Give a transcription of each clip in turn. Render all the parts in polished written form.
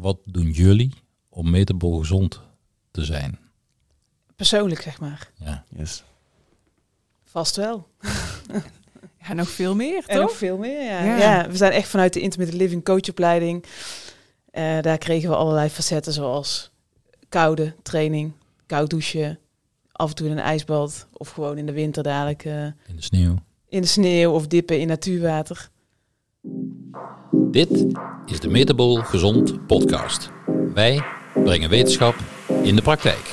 wat doen jullie om metabol gezond te zijn? Persoonlijk, zeg maar. Ja. Yes. Vast wel. Ja, nog veel meer, En toch? nog veel meer, ja. Ja. Ja, we zijn echt vanuit de Intermittent Living coachopleiding. Daar kregen we allerlei facetten zoals koude training, koud douchen, af en toe in een ijsbad of gewoon in de winter dadelijk In de sneeuw. in de sneeuw of dippen in natuurwater. Dit is de Metabol Gezond podcast. Wij brengen wetenschap in de praktijk.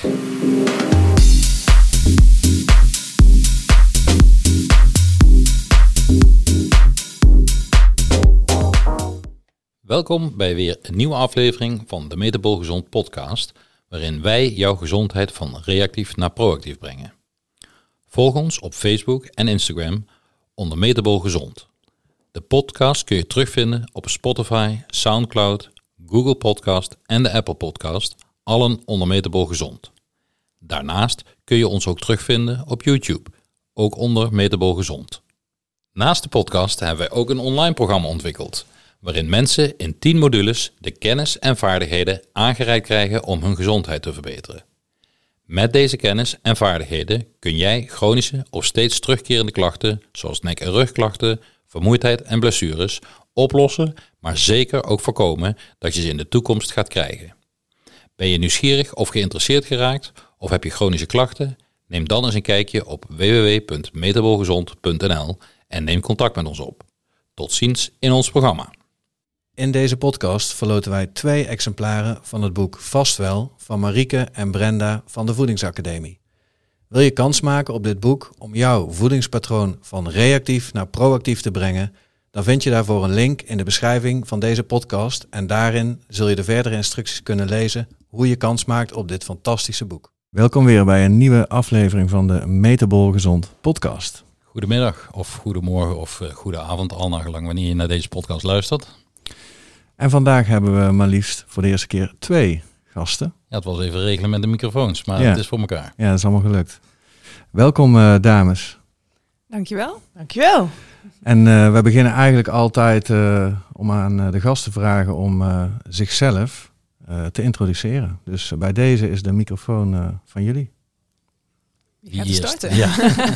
Welkom bij weer een nieuwe aflevering van de Metabol Gezond podcast, waarin wij jouw gezondheid van reactief naar proactief brengen. Volg ons op Facebook en Instagram onder Metabol Gezond. De podcast kun je terugvinden op Spotify, Soundcloud, Google Podcast en de Apple Podcast, allen onder Metabol Gezond. Daarnaast kun je ons ook terugvinden op YouTube, ook onder Metabol Gezond. Naast de podcast hebben wij ook een online programma ontwikkeld, waarin mensen in 10 modules de kennis en vaardigheden aangereikt krijgen om hun gezondheid te verbeteren. Met deze kennis en vaardigheden kun jij chronische of steeds terugkerende klachten, zoals nek- en rugklachten, vermoeidheid en blessures, oplossen, maar zeker ook voorkomen dat je ze in de toekomst gaat krijgen. Ben je nieuwsgierig of geïnteresseerd geraakt of heb je chronische klachten? Neem dan eens een kijkje op www.metabolgezond.nl en neem contact met ons op. Tot ziens in ons programma. In deze podcast verloten wij 2 exemplaren van het boek Vast Wel van Marieke en Brenda van de Voedingsacademie. Wil je kans maken op dit boek om jouw voedingspatroon van reactief naar proactief te brengen? Dan vind je daarvoor een link in de beschrijving van deze podcast en daarin zul je de verdere instructies kunnen lezen hoe je kans maakt op dit fantastische boek. Welkom weer bij een nieuwe aflevering van de Metabol Gezond podcast. Goedemiddag of goedemorgen of goede avond, al naar gelang wanneer je naar deze podcast luistert. En vandaag hebben we maar liefst voor de eerste keer 2 gasten. Ja, het was even regelen met de microfoons, maar Ja. het is voor elkaar. Ja, dat is allemaal gelukt. Welkom dames. Dankjewel. Dankjewel. En we beginnen eigenlijk altijd om aan de gast te vragen om zichzelf te introduceren. Dus bij deze is de microfoon van jullie. Wie gaat Wie er eerst? starten? Ja.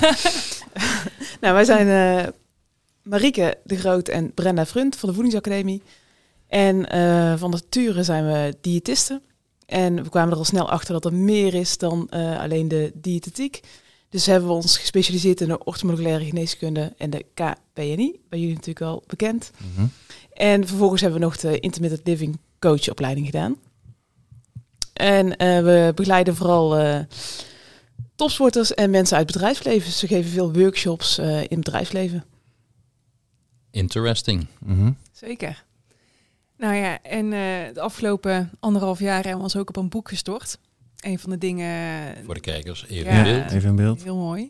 Nou, wij zijn Marieke de Groot en Brenda Frunt van de Voedingsacademie. En van nature zijn we diëtisten. En we kwamen er al snel achter dat er meer is dan alleen de diëtetiek. Dus hebben we ons gespecialiseerd in de orthomoleculaire geneeskunde en de KPNI. Bij jullie natuurlijk al bekend. Mm-hmm. En vervolgens hebben we nog de Intermittent Living coachopleiding gedaan. En we begeleiden vooral topsporters en mensen uit het bedrijfsleven. Dus we geven veel workshops in het bedrijfsleven. Interesting. Mm-hmm. Zeker. Nou ja, en de afgelopen 1,5 jaar hebben we ons ook op een boek gestort. Een van de dingen... Voor de kijkers, even Ja. in beeld. Even in beeld. Heel mooi.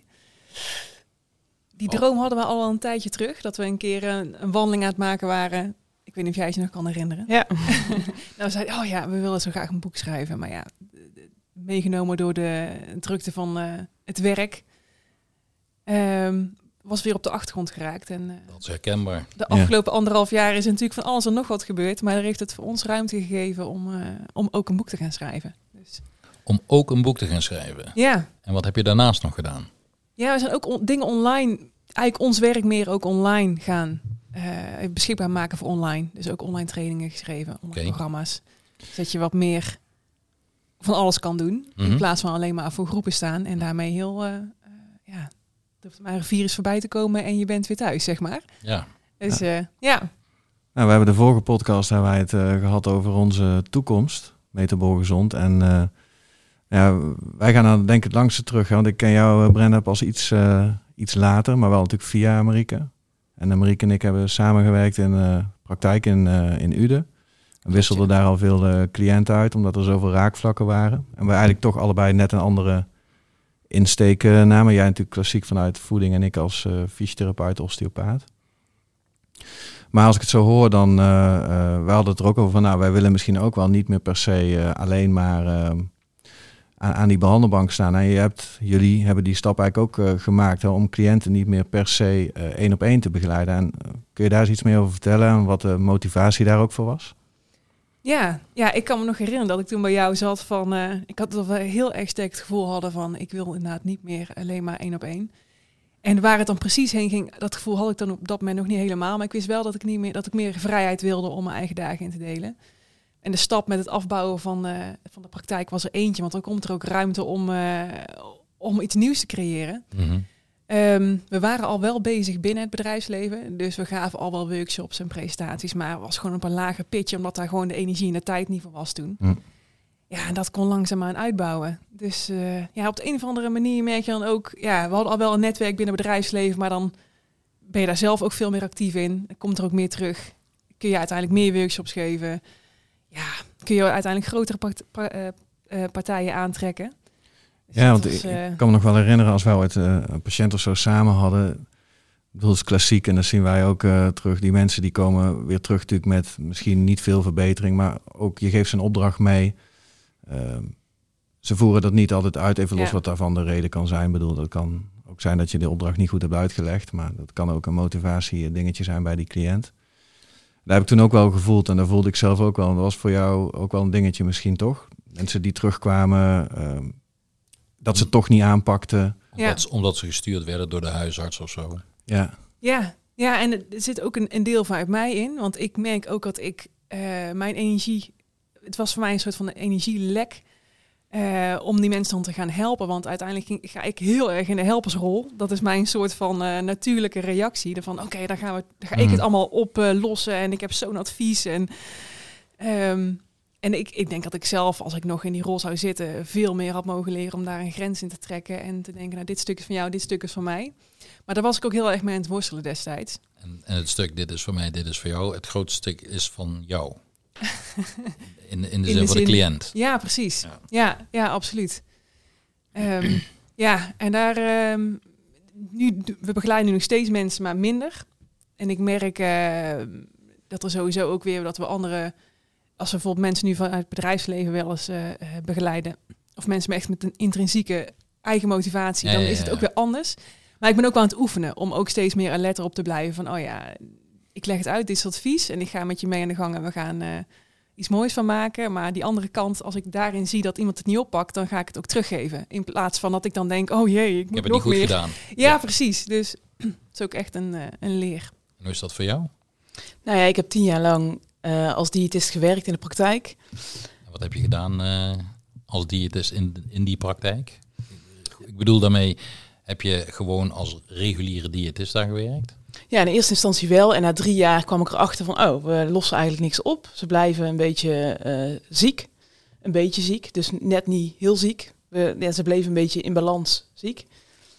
Die droom hadden we al een tijdje terug. Dat we een keer een wandeling aan het maken waren. Ik weet niet of jij je nog kan herinneren. Ja. Nou, we zeiden, oh ja, we willen zo graag een boek schrijven. Maar ja, meegenomen door de drukte van het werk, was weer op de achtergrond geraakt. En Dat is herkenbaar. de afgelopen 1,5 jaar is er natuurlijk van alles en nog wat gebeurd. Maar er heeft het voor ons ruimte gegeven om ook een boek te gaan schrijven. Dus, Om ook een boek te gaan schrijven. ja. En wat heb je daarnaast nog gedaan? Ja, we zijn ook dingen online, eigenlijk ons werk meer ook online gaan beschikbaar maken voor online. Dus ook online trainingen geschreven, online programma's. Zodat je wat meer van alles kan doen. Mhm. In plaats van alleen maar voor groepen staan. En daarmee heel, er hoeft maar een virus voorbij te komen en je bent weer thuis, zeg maar. Ja. Dus ja. Nou, we hebben de vorige podcast hebben wij het gehad over onze toekomst, Metabol Gezond. En ja, wij gaan dan denk ik het langste terug. Hè, want ik ken jou, Brenda, pas iets later, maar wel natuurlijk via Marieke. En Marieke en ik hebben samengewerkt in praktijk in Uden. We wisselden daar al veel cliënten uit, omdat er zoveel raakvlakken waren. En we eigenlijk toch allebei net een andere insteek namen. Jij natuurlijk klassiek vanuit voeding en ik als fysiotherapeut, osteopaat. Maar als ik het zo hoor, dan we hadden het er ook over van, nou, wij willen misschien ook wel niet meer per se alleen maar aan die behandelbank staan. En jullie hebben die stap eigenlijk ook gemaakt om cliënten niet meer per se 1-op-1 te begeleiden. En kun je daar eens iets meer over vertellen en wat de motivatie daar ook voor was? Ja, ik kan me nog herinneren dat ik toen bij jou zat van... ik had dat we heel erg sterk het gevoel hadden van... ik wil inderdaad niet meer alleen maar 1-op-1. En waar het dan precies heen ging, dat gevoel had ik dan op dat moment nog niet helemaal. Maar ik wist wel dat ik meer vrijheid wilde om mijn eigen dagen in te delen. En de stap met het afbouwen van de praktijk was er eentje. Want dan komt er ook ruimte om iets nieuws te creëren. Mm-hmm. We waren al wel bezig binnen het bedrijfsleven. Dus we gaven al wel workshops en presentaties. Maar het was gewoon op een lager pitje. Omdat daar gewoon de energie en de tijd niet voor was toen. Ja, en dat kon langzaamaan uitbouwen. Dus op de een of andere manier merk je dan ook... Ja, we hadden al wel een netwerk binnen het bedrijfsleven. Maar dan ben je daar zelf ook veel meer actief in. Dan komt er ook meer terug. Kun je uiteindelijk meer workshops geven. Ja, kun je uiteindelijk grotere partijen aantrekken. Dus ja, want ik kan me nog wel herinneren als wij ooit een patiënt of zo samen hadden. Ik bedoel, het is klassiek en dat zien wij ook terug. Die mensen die komen weer terug natuurlijk met misschien niet veel verbetering, maar ook je geeft ze een opdracht mee. Ze voeren dat niet altijd uit, even los wat daarvan de reden kan zijn. Ik bedoel, dat kan ook zijn dat je de opdracht niet goed hebt uitgelegd, maar dat kan ook een motivatie dingetje zijn bij die cliënt. Daar heb ik toen ook wel gevoeld en daar voelde ik zelf ook wel. En dat was voor jou ook wel een dingetje misschien toch? Mensen die terugkwamen, dat ze toch niet aanpakten. Omdat ze gestuurd werden door de huisarts of zo. Ja, en er zit ook een deel vanuit mij in. Want ik merk ook dat ik mijn energie... Het was voor mij een soort van energielek om die mensen dan te gaan helpen. Want uiteindelijk ga ik heel erg in de helpersrol. Dat is mijn soort van natuurlijke reactie. Van oké, dan ga ik het allemaal oplossen. En ik heb zo'n advies. En ik denk dat ik zelf, als ik nog in die rol zou zitten, veel meer had mogen leren om daar een grens in te trekken. En te denken, nou, dit stuk is van jou, dit stuk is van mij. Maar daar was ik ook heel erg mee aan het worstelen destijds. En het stuk, dit is voor mij, dit is voor jou. Het grootste stuk is van jou. In de zin van de cliënt. Ja, precies. Ja, absoluut. En daar... we begeleiden nu nog steeds mensen, maar minder. En ik merk dat er sowieso ook weer dat we andere... Als we bijvoorbeeld mensen nu vanuit het bedrijfsleven wel eens begeleiden... of mensen echt met een intrinsieke eigen motivatie... dan is het ook weer anders. Maar ik ben ook wel aan het oefenen... om ook steeds meer alert erop te blijven van... ik leg het uit, dit is advies... en ik ga met je mee aan de gang en we gaan iets moois van maken. Maar die andere kant, als ik daarin zie dat iemand het niet oppakt... dan ga ik het ook teruggeven. In plaats van dat ik dan denk... oh jee, ik moet heb nog het niet meer. Goed gedaan. Ja, precies. Dus het is ook echt een leer. En hoe is dat voor jou? Nou ja, ik heb 10 jaar lang... als diëtist gewerkt in de praktijk. Wat heb je gedaan als diëtist in die praktijk? Ik bedoel daarmee, heb je gewoon als reguliere diëtist daar gewerkt? Ja, in eerste instantie wel. En na 3 jaar kwam ik erachter van, we lossen eigenlijk niks op. Ze blijven een beetje ziek. Een beetje ziek, dus net niet heel ziek. Ze bleven een beetje in balans ziek.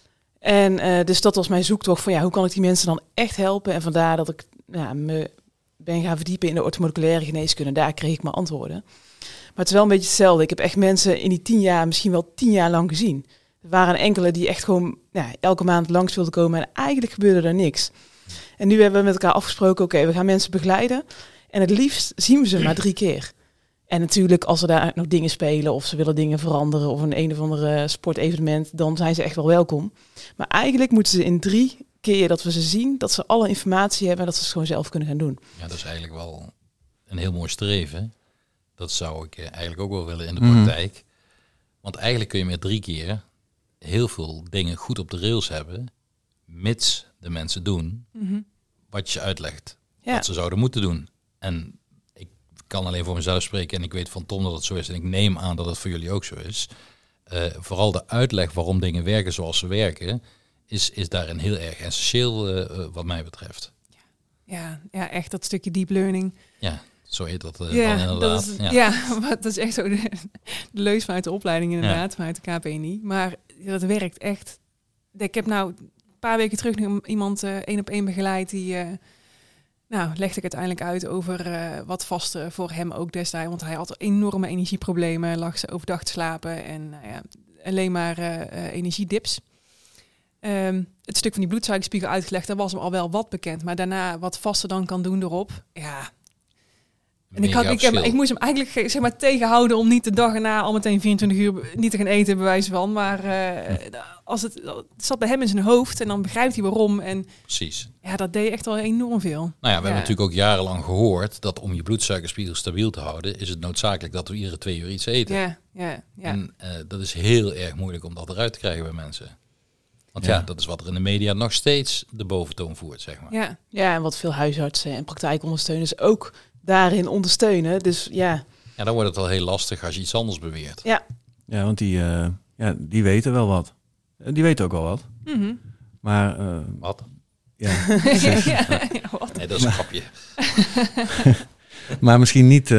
En dus dat was mijn zoektocht van, hoe kan ik die mensen dan echt helpen? En vandaar dat ik me ben gaan verdiepen in de orthomoleculaire geneeskunde. Daar kreeg ik mijn antwoorden. Maar het is wel een beetje hetzelfde. Ik heb echt mensen in die 10 jaar, misschien wel 10 jaar lang gezien. Er waren enkele die echt gewoon elke maand langs wilden komen en eigenlijk gebeurde er niks. En nu hebben we met elkaar afgesproken, we gaan mensen begeleiden. En het liefst zien we ze maar 3 keer. En natuurlijk, als er daar nog dingen spelen of ze willen dingen veranderen of een of andere sportevenement, dan zijn ze echt wel welkom. Maar eigenlijk moeten ze in 3 keer dat we ze zien, dat ze alle informatie hebben en dat ze het gewoon zelf kunnen gaan doen. Ja, dat is eigenlijk wel een heel mooi streven. Dat zou ik eigenlijk ook wel willen in de praktijk. Want eigenlijk kun je met 3 keer heel veel dingen goed op de rails hebben, mits de mensen doen wat je uitlegt. Wat ze zouden moeten doen. En ik kan alleen voor mezelf spreken en ik weet van Tom dat het zo is en ik neem aan dat het voor jullie ook zo is. Vooral de uitleg waarom dingen werken zoals ze werken, is daarin heel erg essentieel wat mij betreft. Ja, echt dat stukje deep learning. Ja, zo heet dat dan inderdaad. Dat is echt zo de leus vanuit de opleiding inderdaad, vanuit de KPNI. Maar dat werkt echt. Ik heb nou een paar weken terug nog iemand 1-op-1 begeleid die... legde ik uiteindelijk uit over wat vasten voor hem ook destijds. Want hij had enorme energieproblemen, lag ze overdag te slapen en alleen maar energiedips. Het stuk van die bloedsuikerspiegel uitgelegd, daar was hem al wel wat bekend. Maar daarna wat vasten dan kan doen erop. Ja, En ik moest hem eigenlijk zeg maar tegenhouden om niet de dag erna al meteen 24 uur niet te gaan eten, bij wijze van. Maar het zat bij hem in zijn hoofd en dan begrijpt hij waarom. En precies. Ja, dat deed echt wel enorm veel. Nou ja, we hebben natuurlijk ook jarenlang gehoord dat om je bloedsuikerspiegel stabiel te houden, is het noodzakelijk dat we iedere 2 uur iets eten. Ja. En dat is heel erg moeilijk om dat eruit te krijgen bij mensen. Want dat is wat er in de media nog steeds de boventoon voert, zeg maar. Ja, en wat veel huisartsen en praktijkondersteuners ook daarin ondersteunen. Dus ja, dan wordt het al heel lastig als je iets anders beweert. Ja, want die weten wel wat. Die weten ook wel wat. Mm-hmm. Maar... wat? Ja, wat? Nee, dat is een grapje. Maar misschien niet...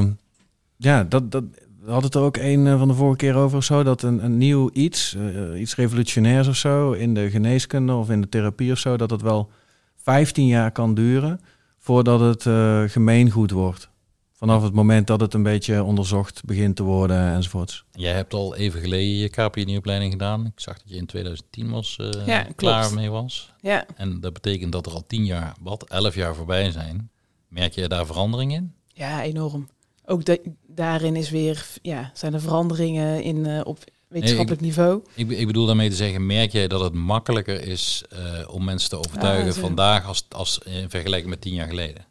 We hadden het er ook een van de vorige keer over of zo, dat een nieuw iets revolutionairs of zo, in de geneeskunde of in de therapie of zo, dat het wel 15 jaar kan duren voordat het gemeengoed wordt. Vanaf het moment dat het een beetje onderzocht begint te worden enzovoorts. Jij hebt al even geleden je KPNI-opleiding gedaan. Ik zag dat je in 2010 klaar mee was. Ja. En dat betekent dat er al 11 jaar voorbij zijn. Merk je daar verandering in? Ja, enorm. Ook daarin is weer, zijn er veranderingen op wetenschappelijk niveau. Ik bedoel daarmee te zeggen, merk jij dat het makkelijker is om mensen te overtuigen vandaag als in vergelijking met 10 jaar geleden?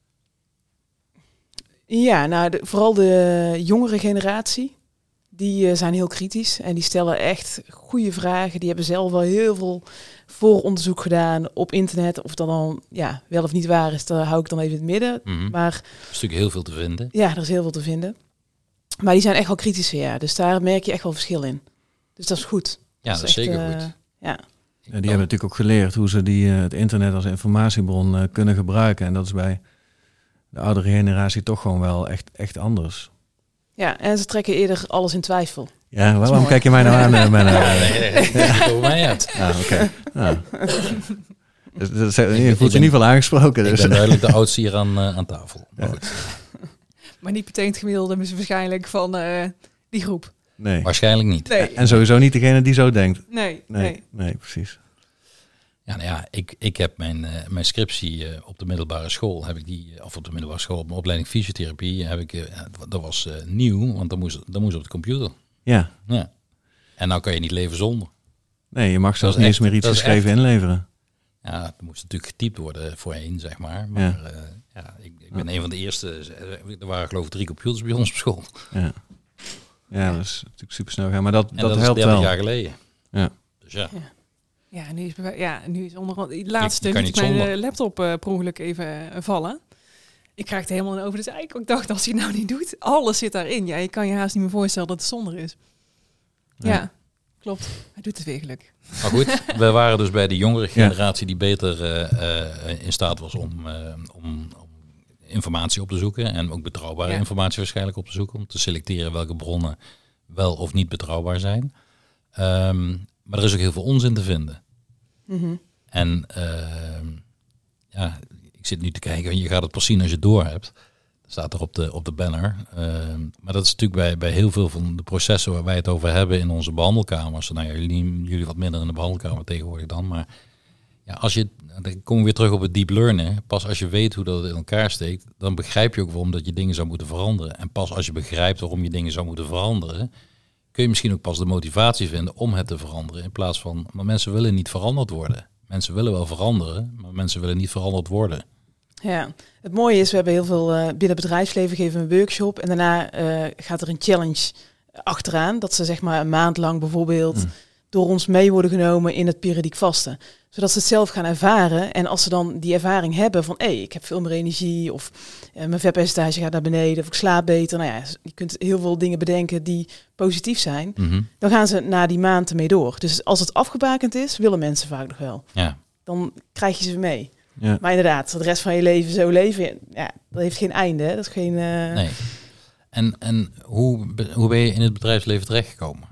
Ja, nou, vooral de jongere generatie, die zijn heel kritisch en die stellen echt goede vragen. Die hebben zelf wel heel veel vooronderzoek gedaan op internet. Of dat dan wel of niet waar is, daar hou ik dan even in het midden. Mm-hmm. Maar er is natuurlijk heel veel te vinden. Ja, er is heel veel te vinden. Maar die zijn echt wel kritischer, Dus daar merk je echt wel verschil in. Dus dat is goed. Ja, dat is zeker goed. Ja. Die hebben natuurlijk ook geleerd hoe ze het internet als informatiebron kunnen gebruiken. En dat is bij de oudere generatie toch gewoon wel echt anders. Ja, en ze trekken eerder alles in twijfel. Ja, waarom kijk je mij nou aan? Nee, over mij uit. Oké. Dus je voelt je in ieder geval aangesproken. Ik ben duidelijk de oudste hier aan tafel. Maar, goed. Maar niet meteen het gemiddelde is waarschijnlijk van die groep. Nee. Waarschijnlijk niet. Nee. En sowieso niet degene die zo denkt. Nee, precies. Ja, ik heb mijn scriptie op de middelbare school, op mijn opleiding fysiotherapie, dat was nieuw, want dat moest op de computer. Ja. En nou kan je niet leven zonder. Nee, je mag zelfs niet eens meer iets geschreven inleveren. Ja, dat moest natuurlijk getypt worden voorheen, zeg maar. Maar ik ben een van de eerste. Er waren geloof ik 3 computers bij ons op school. Ja, dat is natuurlijk super snel gaan. Maar dat helpt is 30 jaar geleden. Ja. Dus ja. Ja, nu is onderhand het laatste mijn laptop per ongeluk even vallen. Ik krijg het helemaal over de zijk. Ik dacht, als hij het nou niet doet, alles zit daarin. Ja, je kan je haast niet meer voorstellen dat het zonder is. Ja, klopt. Hij doet het weer geluk. Maar goed, we waren dus bij de jongere generatie die beter in staat was om informatie op te zoeken. En ook betrouwbare informatie waarschijnlijk op te zoeken. Om te selecteren welke bronnen wel of niet betrouwbaar zijn. Maar er is ook heel veel onzin te vinden. Mm-hmm. En ik zit nu te kijken en je gaat het pas zien als je het door hebt. Dat staat er op de banner. Maar dat is natuurlijk bij heel veel van de processen waar wij het over hebben in onze behandelkamers. Nou ja, jullie wat minder in de behandelkamer tegenwoordig dan. Maar ja, dan komen we weer terug op het deep learning. Pas als je weet hoe dat in elkaar steekt, dan begrijp je ook waarom dat je dingen zou moeten veranderen. En pas als je begrijpt waarom je dingen zou moeten veranderen, kun je misschien ook pas de motivatie vinden om het te veranderen. In plaats van, maar mensen willen niet veranderd worden. Mensen willen wel veranderen, maar mensen willen niet veranderd worden. Ja, het mooie is, we hebben heel veel binnen het bedrijfsleven geven we een workshop. En daarna gaat er een challenge achteraan. Dat ze zeg maar een maand lang bijvoorbeeld door ons mee worden genomen in het periodiek vasten. Zodat ze het zelf gaan ervaren. En als ze dan die ervaring hebben van, ik heb veel meer energie. Of mijn vetpercentage gaat naar beneden. Of ik slaap beter. Nou ja, je kunt heel veel dingen bedenken die positief zijn. Mm-hmm. Dan gaan ze na die maand ermee door. Dus als het afgebakend is, willen mensen vaak nog wel. Ja. Dan krijg je ze mee. Ja. Maar inderdaad, de rest van je leven zo leven, dat heeft geen einde. Hè? Dat is geen... Nee. En hoe ben je in het bedrijfsleven terechtgekomen?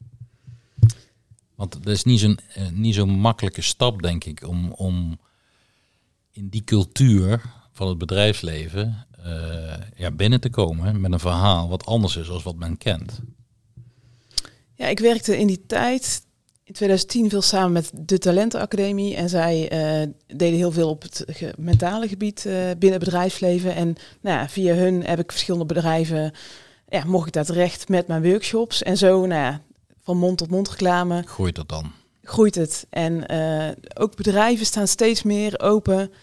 Want dat is niet zo'n makkelijke stap, denk ik, om in die cultuur van het bedrijfsleven binnen te komen met een verhaal wat anders is dan wat men kent. Ja, ik werkte in die tijd in 2010 veel samen met de Talentenacademie. En zij deden heel veel op het mentale gebied binnen het bedrijfsleven. En nou ja, via hun heb ik verschillende bedrijven, mocht ik daar terecht met mijn workshops. En zo, van mond tot mond reclame. Groeit dat dan? Groeit het. En ook bedrijven staan steeds meer open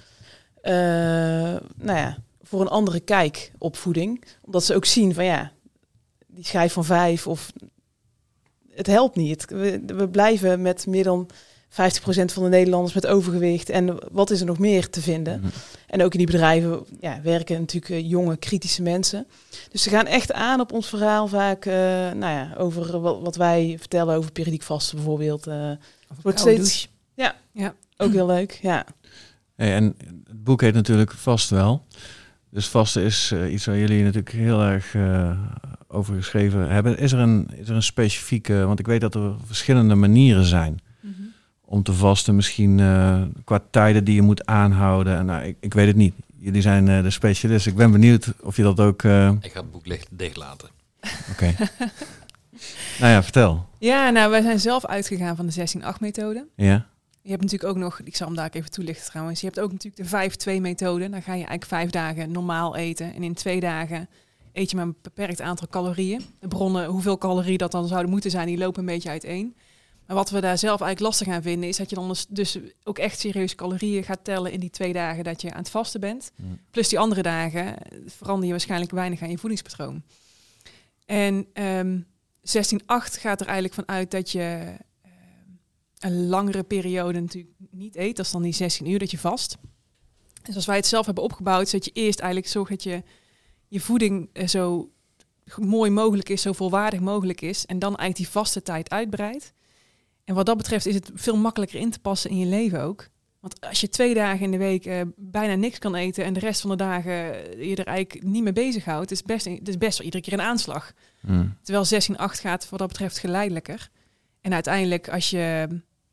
voor een andere kijk op voeding. Omdat ze ook zien van die schijf van 5 of het helpt niet. We blijven met meer dan 50% van de Nederlanders met overgewicht. En wat is er nog meer te vinden? Mm-hmm. En ook in die bedrijven werken natuurlijk jonge, kritische mensen. Dus ze gaan echt aan op ons verhaal vaak over wat wij vertellen over periodiek vasten bijvoorbeeld. Wordt steeds, ja, ook heel leuk. Ja. Hey, en het boek heet natuurlijk Vast Wel. Dus vasten is iets waar jullie natuurlijk heel erg over geschreven hebben. Is er een specifieke, want ik weet dat er verschillende manieren zijn om te vasten. Misschien qua tijden die je moet aanhouden. En, ik weet het niet. Jullie zijn de specialist. Ik ben benieuwd of je dat ook... Ik ga het boek dicht laten. Oké. Nou ja, vertel. Ja, wij zijn zelf uitgegaan van de 16-8-methode. Ja. Je hebt natuurlijk ook nog, ik zal hem daar even toelichten trouwens. Je hebt ook natuurlijk de 5-2-methode. Dan ga je eigenlijk 5 dagen normaal eten. En in 2 dagen eet je maar een beperkt aantal calorieën. De bronnen, hoeveel calorieën dat dan zouden moeten zijn, die lopen een beetje uiteen. Maar wat we daar zelf eigenlijk lastig aan vinden, is dat je dan dus ook echt serieus calorieën gaat tellen in die 2 dagen dat je aan het vasten bent. Plus die andere dagen verander je waarschijnlijk weinig aan je voedingspatroon. En 16-8 gaat er eigenlijk van uit dat je een langere periode natuurlijk niet eet. Dat is dan die 16 uur dat je vast. Dus als wij het zelf hebben opgebouwd, is dat je eerst eigenlijk zorgt dat je voeding zo mooi mogelijk is, zo volwaardig mogelijk is. En dan eigenlijk die vaste tijd uitbreidt. En wat dat betreft is het veel makkelijker in te passen in je leven ook. Want als je 2 dagen in de week bijna niks kan eten en de rest van de dagen je er eigenlijk niet mee bezighoudt, is best wel iedere keer een aanslag. Terwijl 16-8 gaat wat dat betreft geleidelijker. En uiteindelijk als je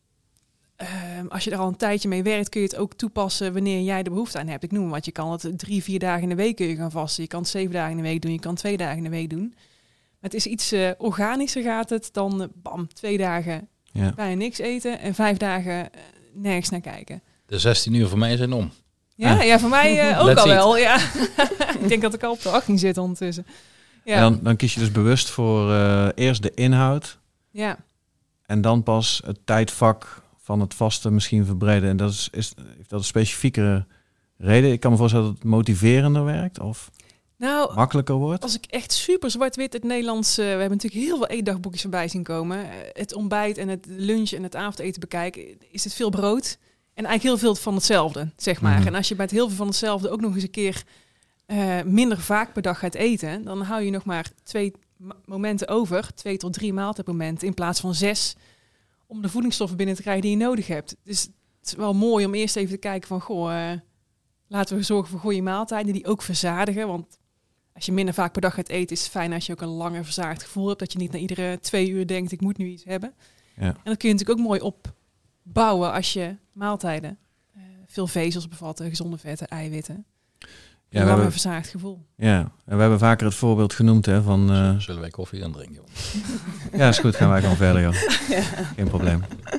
er al een tijdje mee werkt, kun je het ook toepassen wanneer jij de behoefte aan hebt. Ik noem wat, je kan het 3-4 dagen in de week kun je gaan vasten. Je kan het 7 dagen in de week doen, je kan 2 dagen in de week doen. Maar het is iets organischer gaat het dan 2 dagen bijna niks eten en 5 dagen nergens naar kijken. De 16 uur voor mij zijn om. Ja, voor mij ook al wel. Ja. Ik denk dat ik al op de 18 zit ondertussen. Ja. En dan kies je dus bewust voor eerst de inhoud. Ja. En dan pas het tijdvak van het vasten misschien verbreden. En heeft dat een specifiekere reden? Ik kan me voorstellen dat het motiverender werkt of makkelijker wordt. Als ik echt super zwart-wit het Nederlands... we hebben natuurlijk heel veel eetdagboekjes voorbij zien komen. Het ontbijt en het lunch en het avondeten bekijken, is het veel brood. En eigenlijk heel veel van hetzelfde, zeg maar. Mm-hmm. En als je bij het heel veel van hetzelfde ook nog eens een keer minder vaak per dag gaat eten, dan hou je nog maar 2 momenten over, 2 tot 3 maaltijdmomenten in plaats van 6, om de voedingsstoffen binnen te krijgen die je nodig hebt. Dus het is wel mooi om eerst even te kijken van, laten we zorgen voor goede maaltijden die ook verzadigen. Want als je minder vaak per dag gaat eten, is het fijn als je ook een langer verzadigd gevoel hebt, dat je niet na iedere 2 uur denkt, ik moet nu iets hebben. Ja. En dat kun je natuurlijk ook mooi opbouwen als je maaltijden veel vezels bevatten, gezonde vetten, eiwitten. Ja, we hebben een verzaagd gevoel. Ja, en we hebben vaker het voorbeeld genoemd van... Zullen wij koffie gaan drinken? Ja, is goed. Gaan wij gewoon verder, joh. Ja. Geen probleem.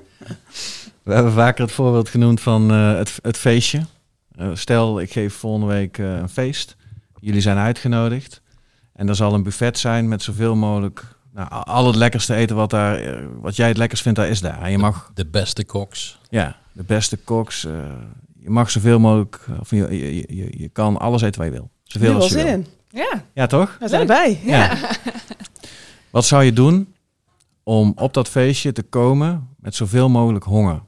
We hebben vaker het voorbeeld genoemd van het feestje. Stel, ik geef volgende week een feest. Jullie zijn uitgenodigd. En er zal een buffet zijn met zoveel mogelijk... al het lekkerste eten wat jij het lekkerst vindt, daar is daar. En je mag... De beste koks. Ja, de beste koks... Je mag zoveel mogelijk, of je kan alles eten wat je wil. Zoveel als je wil. In. Ja, toch? We zijn erbij. Ja. Wat zou je doen om op dat feestje te komen met zoveel mogelijk honger?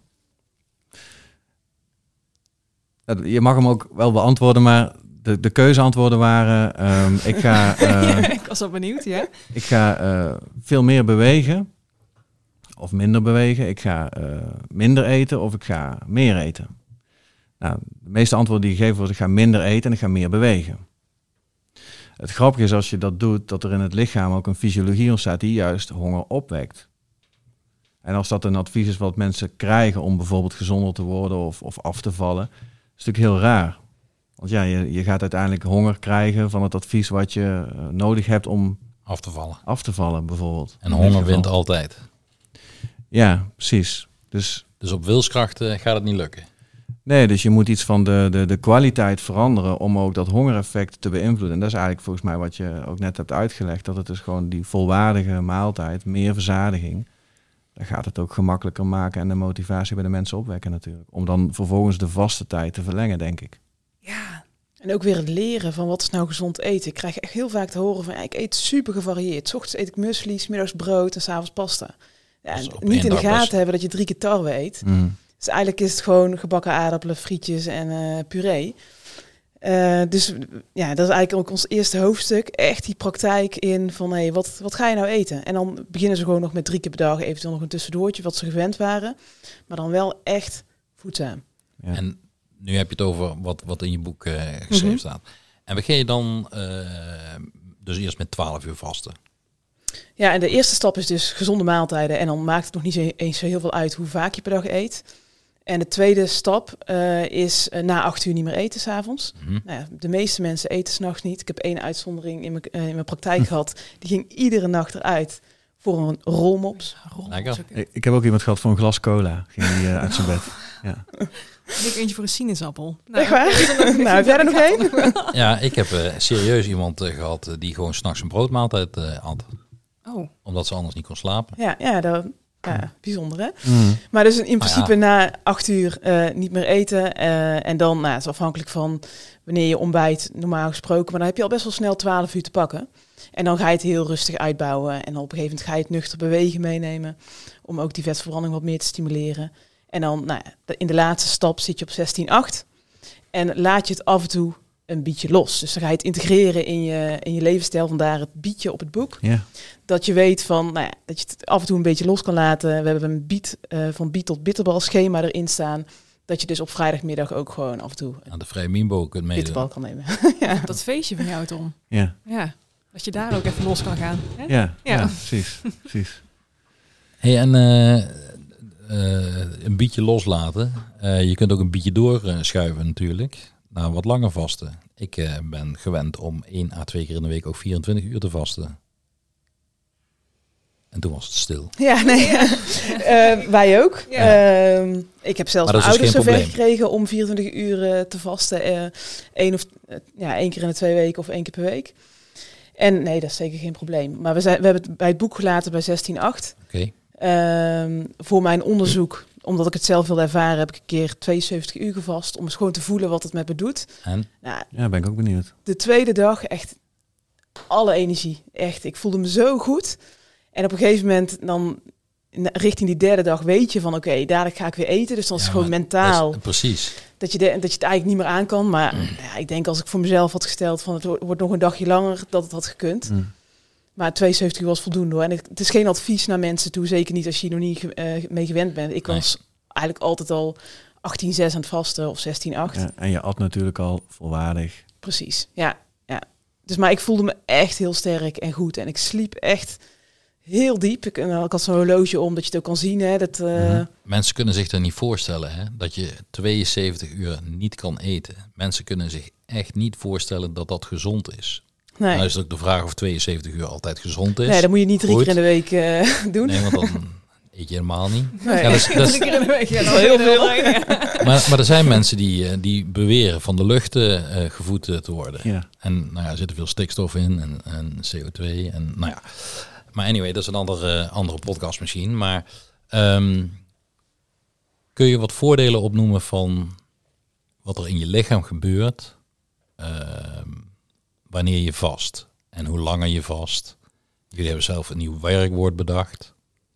Je mag hem ook wel beantwoorden, maar de keuzeantwoorden waren... ik was al benieuwd, ja. Ik ga veel meer bewegen of minder bewegen. Ik ga minder eten of ik ga meer eten. Nou, de meeste antwoorden die gegeven worden, ik ga minder eten en ik ga meer bewegen. Het grappige is als je dat doet, dat er in het lichaam ook een fysiologie ontstaat die juist honger opwekt. En als dat een advies is wat mensen krijgen om bijvoorbeeld gezonder te worden of af te vallen, is het natuurlijk heel raar. Want ja, je gaat uiteindelijk honger krijgen van het advies wat je nodig hebt om af te vallen bijvoorbeeld. En honger wint altijd. Ja, precies. Dus op wilskracht gaat het niet lukken. Nee, dus je moet iets van de kwaliteit veranderen om ook dat hongereffect te beïnvloeden. En dat is eigenlijk volgens mij wat je ook net hebt uitgelegd. Dat het dus gewoon die volwaardige maaltijd, meer verzadiging. Dan gaat het ook gemakkelijker maken en de motivatie bij de mensen opwekken natuurlijk. Om dan vervolgens de vaste tijd te verlengen, denk ik. Ja, en ook weer het leren van wat is nou gezond eten. Ik krijg echt heel vaak te horen van, ik eet super gevarieerd. 's Ochtends eet ik muesli, 's middags brood en 's avonds pasta. Ja, en niet in de gaten hebben dat je 3 keer tarwe eet. Dus eigenlijk is het gewoon gebakken aardappelen, frietjes en puree. Dus ja, dat is eigenlijk ook ons eerste hoofdstuk. Echt die praktijk in van, wat ga je nou eten? En dan beginnen ze gewoon nog met 3 keer per dag, eventueel nog een tussendoortje, wat ze gewend waren. Maar dan wel echt voedzaam. Ja. En nu heb je het over wat in je boek geschreven staat. En begin je dan dus eerst met 12 uur vasten? Ja, en de eerste stap is dus gezonde maaltijden. En dan maakt het nog niet eens zo heel veel uit hoe vaak je per dag eet. En de tweede stap is na 8 uur niet meer eten 's avonds. Nou ja, de meeste mensen eten 's nachts niet. Ik heb 1 uitzondering in mijn praktijk gehad. Die ging iedere nacht eruit voor een rolmops. Ik heb ook iemand gehad voor een glas cola. Ging die uit zijn bed. Ja. Ik eentje voor een sinaasappel. Echt waar? Nou, heb jij er nog één? Ja, ik heb serieus iemand gehad die gewoon 's nachts een broodmaaltijd had. Oh. Omdat ze anders niet kon slapen. Ja, bijzonder hè? Maar dus in principe na 8 uur niet meer eten. En dan, het is afhankelijk van wanneer je ontbijt, normaal gesproken. Maar dan heb je al best wel snel 12 uur te pakken. En dan ga je het heel rustig uitbouwen. En dan op een gegeven moment ga je het nuchter bewegen meenemen. Om ook die vetverbranding wat meer te stimuleren. En dan in de laatste stap zit je op 16-8. En laat je het af en toe een beetje los. Dus dan ga je het integreren in je levensstijl. Vandaar het bietje op het boek. Ja. Dat je weet van, dat je het af en toe een beetje los kan laten. We hebben een van biet tot bitterbal schema erin staan. Dat je dus op vrijdagmiddag ook gewoon af en toe aan de vrije minbo kunt meedoen. Bitterbal kan nemen. Ja. Dat feestje van jou, Tom. Ja. Dat je daar ook even los kan gaan. Hè? Ja, precies. Hey, en een bietje loslaten. Je kunt ook een bietje doorschuiven natuurlijk. Nou, wat langer vasten. Ik ben gewend om 1 à 2 keer in de week ook 24 uur te vasten. En toen was het stil. Ja, nee. Wij ook. Ja. Ik heb zelfs Maar mijn dat is ouders dus geen zover probleem. gekregen om 24 uur te vasten. 1 keer in de 2 weken of 1 keer per week. En nee, dat is zeker geen probleem. Maar we hebben het bij het boek gelaten bij 16-8. Oké. Voor mijn onderzoek, omdat ik het zelf wil ervaren, heb ik een keer 72 uur gevast. Om eens gewoon te voelen wat het met me doet. En? Nou, Ja, ben ik ook benieuwd. de tweede dag echt alle energie. Echt, ik voelde me zo goed. En op een gegeven moment dan richting die derde dag weet je van oké, dadelijk ga ik weer eten. Dus dan is het gewoon mentaal. Precies. Dat je het eigenlijk niet meer aan kan. Maar ik denk als ik voor mezelf had gesteld van het wordt nog een dagje langer, dat het had gekund. Maar 72 uur was voldoende hoor. En het is geen advies naar mensen toe. Zeker niet als je nog niet mee gewend bent. Ik was eigenlijk altijd al 18-6 aan het vasten of 16-8. Ja, en je at natuurlijk al volwaardig. Precies, ja. Dus maar ik voelde me echt heel sterk en goed. En ik sliep echt heel diep. Ik had zo'n horloge om dat je het ook kan zien. Hè, dat, Mensen kunnen zich er niet voorstellen hè, dat je 72 uur niet kan eten. Mensen kunnen zich echt niet voorstellen dat dat gezond is. Nee. Nou is het ook de vraag of 72 uur altijd gezond is. Nee, dat moet je niet 3 keer in de week doen. Nee, want dan eet je helemaal niet. Nee. Ja, dat is, keer in de week. Ja, dat is heel veel. maar er zijn mensen die beweren van de lucht gevoed te worden. Ja. En er zit veel stikstof in en CO2. En, maar anyway, dat is een andere podcast misschien. Maar kun je wat voordelen opnoemen van wat er in je lichaam gebeurt wanneer je vast? En hoe langer je vast? Jullie hebben zelf een nieuw werkwoord bedacht.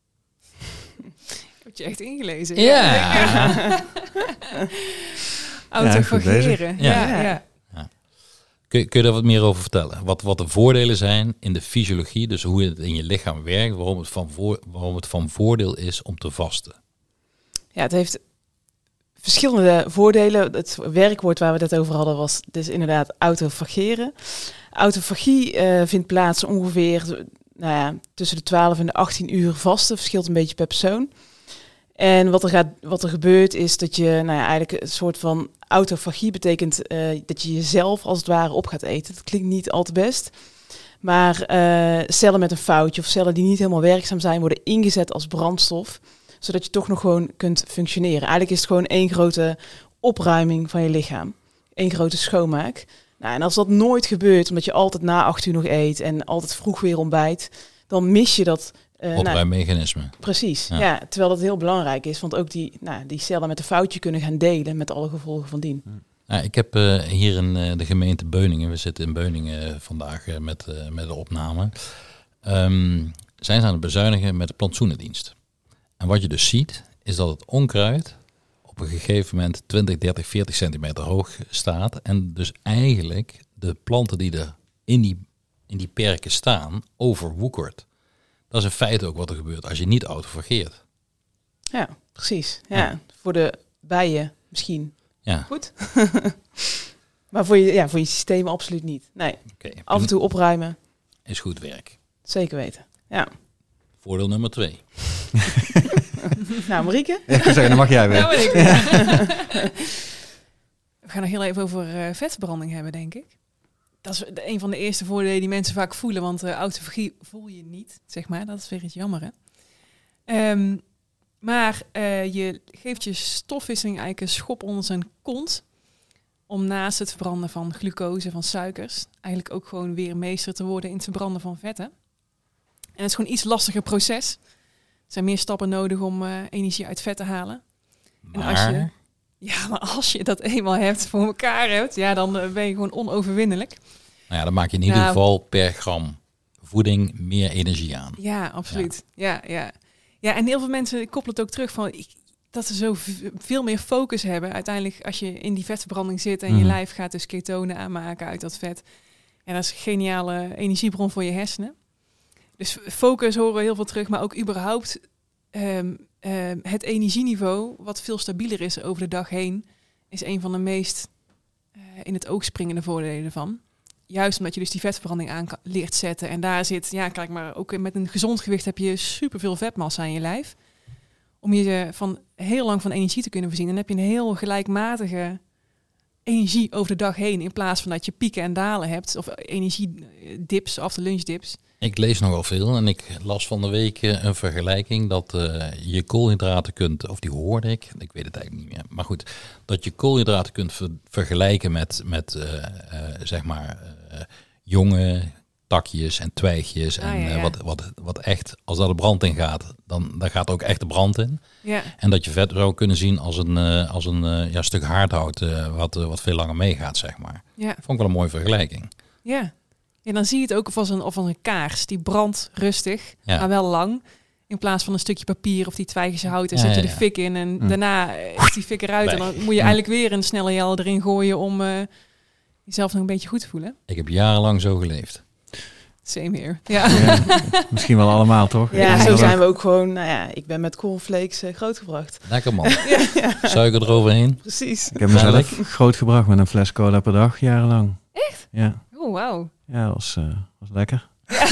Heb je echt ingelezen? Ja. Autofageren. Ja. Kun je daar wat meer over vertellen? Wat de voordelen zijn in de fysiologie, dus hoe het in je lichaam werkt, waarom het van voordeel is om te vasten? Ja, het heeft verschillende voordelen. Het werkwoord waar we het over hadden was dus inderdaad autofageren. Autofagie vindt plaats ongeveer tussen de 12 en de 18 uur vasten. Verschilt een beetje per persoon. En wat er gebeurt is dat je eigenlijk een soort van autofagie betekent dat je jezelf als het ware op gaat eten. Dat klinkt niet al te best. Maar cellen met een foutje of cellen die niet helemaal werkzaam zijn worden ingezet als brandstof zodat je toch nog gewoon kunt functioneren. Eigenlijk is het gewoon één grote opruiming van je lichaam. Één grote schoonmaak. Nou, en als dat nooit gebeurt, omdat je altijd na 8 uur nog eet en altijd vroeg weer ontbijt, dan mis je dat opruimmechanisme. Precies, ja. Terwijl dat heel belangrijk is, want ook die cellen met een foutje kunnen gaan delen met alle gevolgen van dien. Ja, ik heb hier in de gemeente Beuningen, we zitten in Beuningen vandaag met de opname, zijn ze aan het bezuinigen met de plantsoenendienst. En wat je dus ziet, is dat het onkruid op een gegeven moment 20, 30, 40 centimeter hoog staat. En dus eigenlijk de planten die er in die perken staan, overwoekert. Dat is in feite ook wat er gebeurt als je niet autofageert. Ja, precies. Ja. Voor de bijen misschien. Ja. Goed. Maar voor je systeem absoluut niet. Nee. Okay. Af en toe opruimen. Is goed werk. Zeker weten. Ja. Voordeel nummer 2. Nou, Marieke? Ja, ik zou zeggen, dan mag jij weer. We gaan nog heel even over vetverbranding hebben, denk ik. Dat is een van de eerste voordelen die mensen vaak voelen, want autofagie voel je niet, zeg maar. Dat is weer iets jammer, hè? Maar je geeft je stofwisseling eigenlijk een schop onder zijn kont, om naast het verbranden van glucose, van suikers, eigenlijk ook gewoon weer meester te worden in het verbranden van vetten. En het is gewoon een iets lastiger proces. Er zijn meer stappen nodig om energie uit vet te halen. Maar... Maar als je dat eenmaal hebt, voor elkaar hebt, ja, dan ben je gewoon onoverwinnelijk. Nou ja, dan maak je in ieder geval per gram voeding meer energie aan. Ja, absoluut. Ja, en heel veel mensen koppelen het ook terug van dat ze zo veel meer focus hebben. Uiteindelijk als je in die vetverbranding zit en je lijf gaat dus ketonen aanmaken uit dat vet. En dat is een geniale energiebron voor je hersenen. Dus focus horen we heel veel terug, maar ook überhaupt het energieniveau, wat veel stabieler is over de dag heen, is een van de meest in het oog springende voordelen ervan. Juist omdat je dus die vetverbranding aan leert zetten. En daar zit, kijk maar, ook met een gezond gewicht heb je superveel vetmassa in je lijf. Om je van heel lang van energie te kunnen voorzien. Dan heb je een heel gelijkmatige energie over de dag heen. In plaats van dat je pieken en dalen hebt. Of energiedips, after lunch dips. Ik lees nogal veel en ik las van de week een vergelijking dat je koolhydraten kunt, of die hoorde ik weet het eigenlijk niet meer. Maar goed, dat je koolhydraten kunt vergelijken met zeg maar jonge takjes en twijgjes. Wat echt, als dat de brand in gaat, dan gaat ook echt de brand in. Ja. En dat je vet zou kunnen zien als een stuk hardhout wat veel langer meegaat, zeg maar. Ja. Vond ik wel een mooie vergelijking. Ja. En dan zie je het ook als een kaars. Die brandt rustig, maar wel lang. In plaats van een stukje papier of die twijgjes hout. En zet je de fik in en daarna is die fik eruit. En dan moet je eigenlijk weer een snelle jel erin gooien om jezelf nog een beetje goed te voelen. Ik heb jarenlang zo geleefd. Same here. Misschien wel allemaal, toch? Ja, zo zijn we ook gewoon. Ik ben met cornflakes grootgebracht. Lekker man. Suiker eroverheen. Precies. Ik heb mezelf grootgebracht met een fles cola per dag, jarenlang. Echt? Ja. Oh, wauw. Ja, dat was lekker.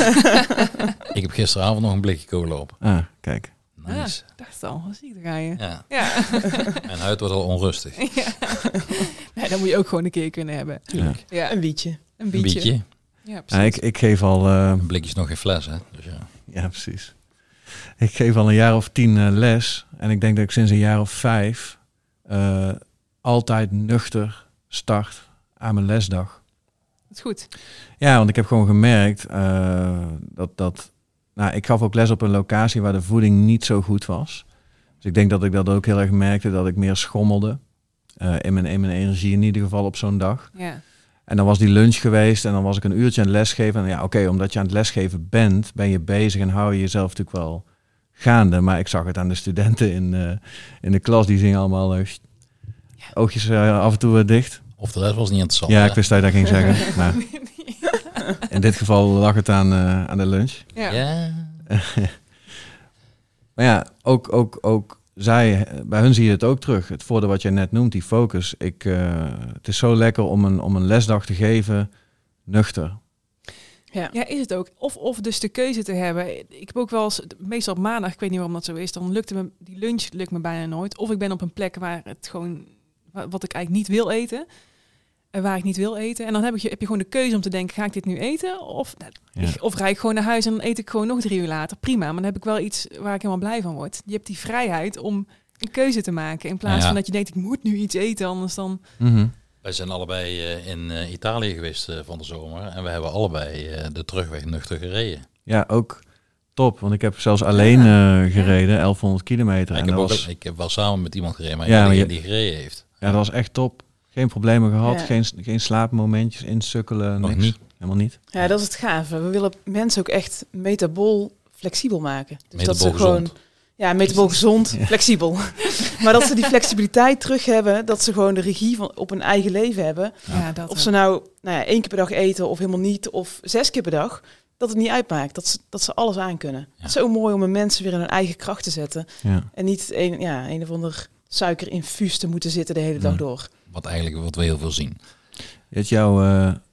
Ik heb gisteravond nog een blikje cola op. Ah, kijk. Nice. Dacht al, wat zie ik, daar ga je. Ja. Mijn huid wordt al onrustig. Nee, dan moet je ook gewoon een keer kunnen hebben. Tuurlijk. Ja. Een bietje. Een bietje. Ja, precies. Ik geef al... een blikje is nog geen fles, hè? Dus ja, precies. Ik geef al een jaar of 10 les. En ik denk dat ik sinds een jaar of 5 altijd nuchter start aan mijn lesdag. Dat is goed. Ja, want ik heb gewoon gemerkt ik gaf ook les op een locatie waar de voeding niet zo goed was. Dus ik denk dat ik dat ook heel erg merkte, dat ik meer schommelde. In mijn energie in ieder geval op zo'n dag. Ja. En dan was die lunch geweest en dan was ik een uurtje aan het lesgeven. En omdat je aan het lesgeven bent, ben je bezig en hou je jezelf natuurlijk wel gaande. Maar ik zag het aan de studenten in de klas, die zingen allemaal oogjes af en toe dicht. Of de les was niet interessant. Ja, ik wist dat je dat ging zeggen. Maar in dit geval lag het aan de lunch. Ja. Maar ja, ook zij, bij hun zie je het ook terug. Het voordeel wat jij net noemt, die focus. Het is zo lekker om een lesdag te geven, nuchter. Ja, is het ook. Of dus de keuze te hebben. Ik heb ook wel eens, meestal op maandag, ik weet niet waarom dat zo is, dan die lunch lukt me bijna nooit. Of ik ben op een plek waar het gewoon, wat ik eigenlijk niet wil eten. waar ik niet wil eten. En dan heb je gewoon de keuze om te denken, ga ik dit nu eten? Of rijd ik gewoon naar huis en dan eet ik gewoon nog 3 uur later. Prima, maar dan heb ik wel iets waar ik helemaal blij van word. Je hebt die vrijheid om een keuze te maken. In plaats van dat je denkt, ik moet nu iets eten, anders dan... Mm-hmm. Wij zijn allebei in Italië geweest van de zomer. En we hebben allebei de terugweg nuchter gereden. Ja, ook top. Want ik heb zelfs alleen gereden, 1100 kilometer. Ja, en ik heb wel samen met iemand gereden, maar die gereden heeft. Ja, dat was echt top. Geen problemen gehad, geen slaapmomentjes, insukkelen, Nog niks. niet. Helemaal niet. Ja, dat is het gave. We willen mensen ook echt metabool flexibel maken. Dus metabool dat ze gezond. gewoon... Ja, metabool gezond, flexibel. Maar dat ze die flexibiliteit terug hebben, dat ze gewoon de regie op hun eigen leven hebben. Ja, dat of ze nou 1 keer per dag eten of helemaal niet, of 6 keer per dag, dat het niet uitmaakt. Dat ze alles aan kunnen. Ja. Het is zo mooi om mensen weer in hun eigen kracht te zetten. Ja. En niet een of ander suikerinfuus te moeten zitten de hele dag door. Wat we heel veel zien. Het jouw...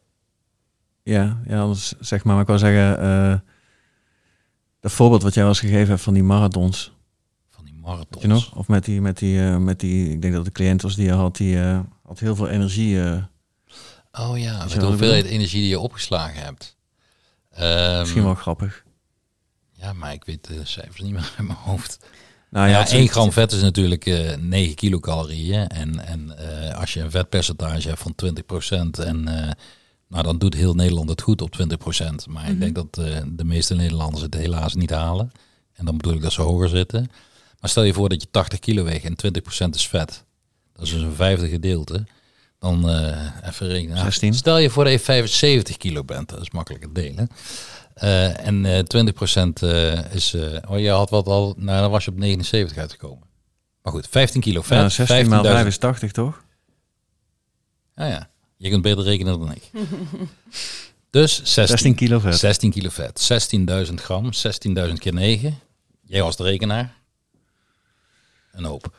zeg maar ik wou zeggen... dat voorbeeld wat jij wel eens gegeven hebt van die marathons. Weet je nog? Of met die, ik denk dat de cliënt was die je had, die had heel veel energie. Oh ja, met de hoeveelheid energie die je opgeslagen hebt. Misschien wel grappig. Ja, maar ik weet de cijfers niet meer in mijn hoofd. Nou ja, 1 gram vet is natuurlijk 9 kilocalorieën. En als je een vetpercentage hebt van 20% dan doet heel Nederland het goed op 20%. Maar ik denk dat de meeste Nederlanders het helaas niet halen. En dan bedoel ik dat ze hoger zitten. Maar stel je voor dat je 80 kilo weegt en 20% is vet. Dat is dus een 1/5 gedeelte. Dan even rekenen. 16. Stel je voor dat je 75 kilo bent. Dat is makkelijk het delen. En 20% is... je had wat al... Nou, dan was je op 79 uitgekomen. Maar goed, 15 kilo vet. Ja, 16 maal 5 is 80, toch? Ja. Je kunt beter rekenen dan ik. Dus 16 kilo vet. 16 kilo vet. 16.000 gram. 16.000 keer 9. Jij was de rekenaar. Een hoop.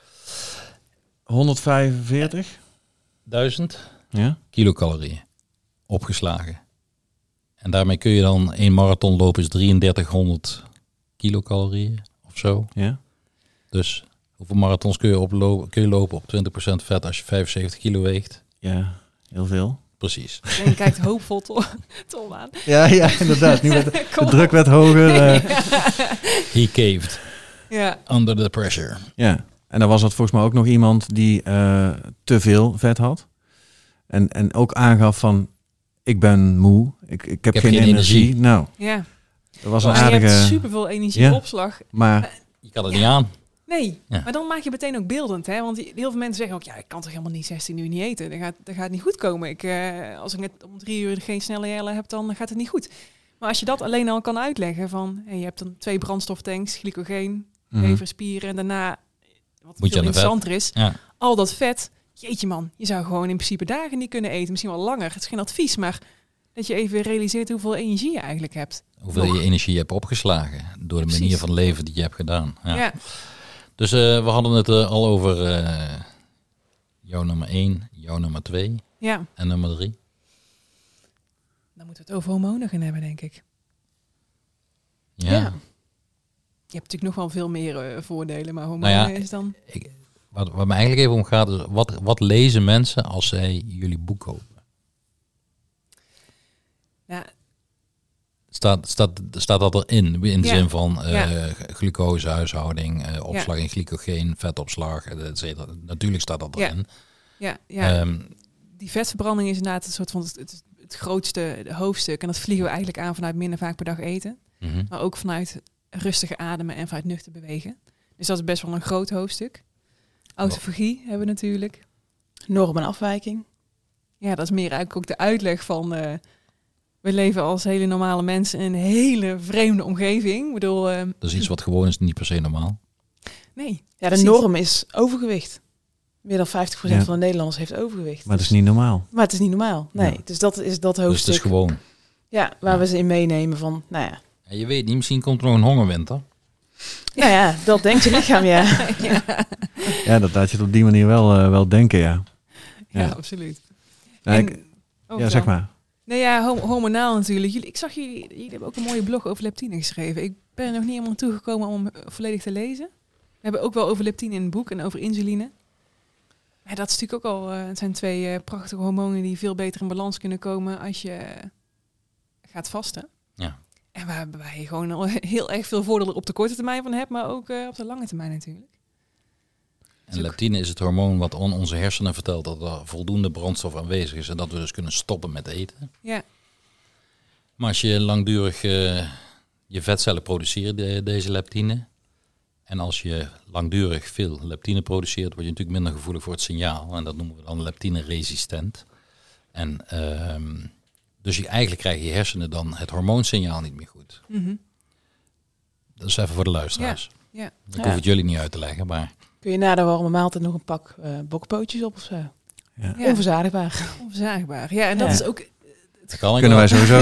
145.000 kilocalorieën opgeslagen. En daarmee kun je dan 1 marathon lopen is 3300 kilocalorieën of zo. Ja. Dus hoeveel marathons kun je lopen op 20% vet als je 75 kilo weegt? Ja, heel veel. Precies. En je kijkt hoopvol Tom aan. Ja, inderdaad. Nu werd de druk werd hoger. He caved. Ja. Under the pressure. Ja. En dan was dat volgens mij ook nog iemand die te veel vet had. En ook aangaf van, ik ben moe, ik heb geen energie. Nou, ja. dat was een aardige... Je hebt superveel energieopslag. Maar je kan het niet aan. Nee, maar dan maak je meteen ook beeldend. Hè? Want heel veel mensen zeggen ook, ik kan toch helemaal niet 16 uur niet eten. Dat gaat niet goed komen. Als ik net om 3 uur geen snelle jellen heb, dan gaat het niet goed. Maar als je dat alleen al kan uitleggen van, je hebt dan 2 brandstoftanks, glycogeen, lever, spieren en daarna... Wat veel interessanter is, al dat vet, jeetje man, je zou gewoon in principe dagen niet kunnen eten, misschien wel langer. Het is geen advies, maar dat je even realiseert hoeveel energie je eigenlijk hebt. Hoeveel je energie hebt opgeslagen door de manier van leven die je hebt gedaan. Ja. Dus we hadden het al over jouw nummer 1, jouw nummer 2 en nummer 3. Dan moeten we het over hormonen gaan hebben, denk ik. Ja. Je hebt natuurlijk nog wel veel meer voordelen, maar hormonen is dan... Wat me eigenlijk even om gaat, is wat lezen mensen als zij jullie boek kopen? Ja. Staat dat erin? In de zin van glucosehuishouding, opslag in glycogeen, vetopslag, et cetera. Natuurlijk staat dat erin. Ja. Die vetverbranding is inderdaad een soort van het grootste hoofdstuk. En dat vliegen we eigenlijk aan vanuit minder vaak per dag eten. Mm-hmm. Maar ook vanuit rustige ademen en vanuit nuchter bewegen. Dus dat is best wel een groot hoofdstuk. Autofagie hebben we natuurlijk. Norm en afwijking. Ja, dat is meer eigenlijk ook de uitleg van... we leven als hele normale mensen in een hele vreemde omgeving. Ik bedoel... dat is iets wat gewoon is, niet per se normaal. Nee. Ja, de norm is overgewicht. Meer dan 50% van de Nederlanders heeft overgewicht. Maar het is niet normaal. Maar het is niet normaal. Nee, dus dat is dat hoofdstuk. Dus het is gewoon. Ja, waar we ze in meenemen van, Ja, je weet niet, misschien komt er nog een hongerwinter. Nou ja, dat denkt je lichaam, ja. Dat laat je het op die manier wel denken, ja. Ja, absoluut. Zeg maar. Nee, hormonaal natuurlijk. Ik zag jullie hebben ook een mooie blog over leptine geschreven. Ik ben er nog niet helemaal toegekomen om volledig te lezen. We hebben ook wel over leptine in het boek en over insuline. Ja, dat is natuurlijk ook al... het zijn 2 prachtige hormonen die veel beter in balans kunnen komen als je gaat vasten. Ja. En waar je gewoon al heel erg veel voordelen op de korte termijn van hebt, maar ook op de lange termijn natuurlijk. En leptine is het hormoon wat onze hersenen vertelt dat er voldoende brandstof aanwezig is en dat we dus kunnen stoppen met eten. Ja. Maar als je langdurig je vetcellen produceren deze leptine. En als je langdurig veel leptine produceert, word je natuurlijk minder gevoelig voor het signaal. En dat noemen we dan leptine-resistent. En dus eigenlijk krijgen je hersenen dan het hormoonsignaal niet meer goed. Mm-hmm. Dat is even voor de luisteraars. Ja. Ik hoef het jullie niet uit te leggen, maar... Kun je na de warme maaltijd nog een pak bokpootjes op of zo? Ja. Ja. Onverzadigbaar. Onverzadigbaar. Ja, en dat is ook... Kunnen wij sowieso.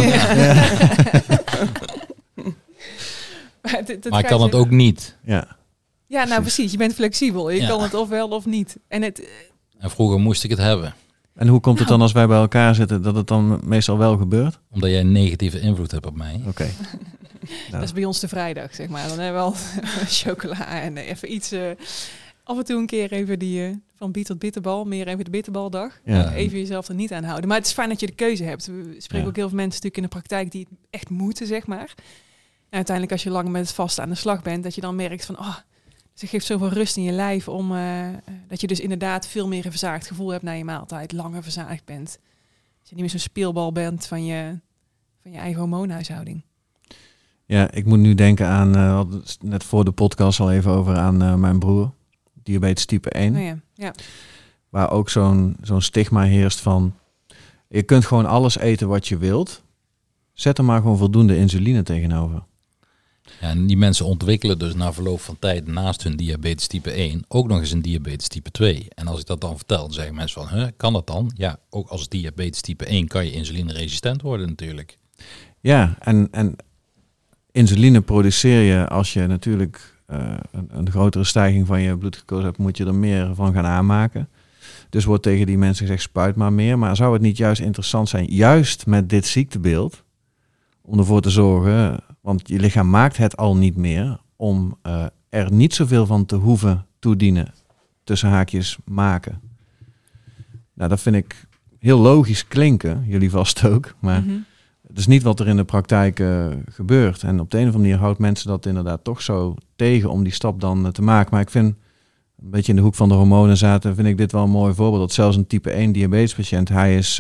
Maar ik kan het ook niet. Ja. Ja, nou precies. Je bent flexibel. Je kan het ofwel of niet. En vroeger moest ik het hebben. En hoe komt het dan als wij bij elkaar zitten dat het dan meestal wel gebeurt? Omdat jij een negatieve invloed hebt op mij. Oké. Dat is bij ons de vrijdag, zeg maar. Dan hebben we al chocola en even iets... af en toe een keer even die van biet tot bitterbal. Meer even de bitterbaldag. Ja. Even jezelf er niet aan houden. Maar het is fijn dat je de keuze hebt. We spreken ook heel veel mensen natuurlijk in de praktijk die het echt moeten, zeg maar. En uiteindelijk als je lang met het vasten aan de slag bent, dat je dan merkt van... het geeft zoveel rust in je lijf dat je dus inderdaad veel meer een verzadigd gevoel hebt na je maaltijd. Langer verzadigd bent. Dat je niet meer zo'n speelbal bent van je eigen hormoonhuishouding. Ja, ik moet nu denken aan, we hadden het net voor de podcast al even over aan mijn broer. Diabetes type 1. Oh ja. Ja. Waar ook zo'n stigma heerst van... Je kunt gewoon alles eten wat je wilt. Zet er maar gewoon voldoende insuline tegenover. Ja, en die mensen ontwikkelen dus na verloop van tijd naast hun diabetes type 1 ook nog eens een diabetes type 2. En als ik dat dan vertel, dan zeggen mensen van, kan dat dan? Ja, ook als diabetes type 1 kan je insulineresistent worden natuurlijk. Ja, en insuline produceer je als je natuurlijk een grotere stijging van je bloedglucose hebt, moet je er meer van gaan aanmaken. Dus wordt tegen die mensen gezegd, spuit maar meer. Maar zou het niet juist interessant zijn, juist met dit ziektebeeld, om ervoor te zorgen, want je lichaam maakt het al niet meer, om er niet zoveel van te hoeven toedienen, tussen haakjes maken. Nou, dat vind ik heel logisch klinken, jullie vast ook, maar het is niet wat er in de praktijk gebeurt. En op de een of andere manier houdt mensen dat inderdaad toch zo tegen om die stap dan te maken. Maar ik vind, een beetje in de hoek van de hormonen zaten, vind ik dit wel een mooi voorbeeld. Dat zelfs een type 1 diabetespatiënt, hij is...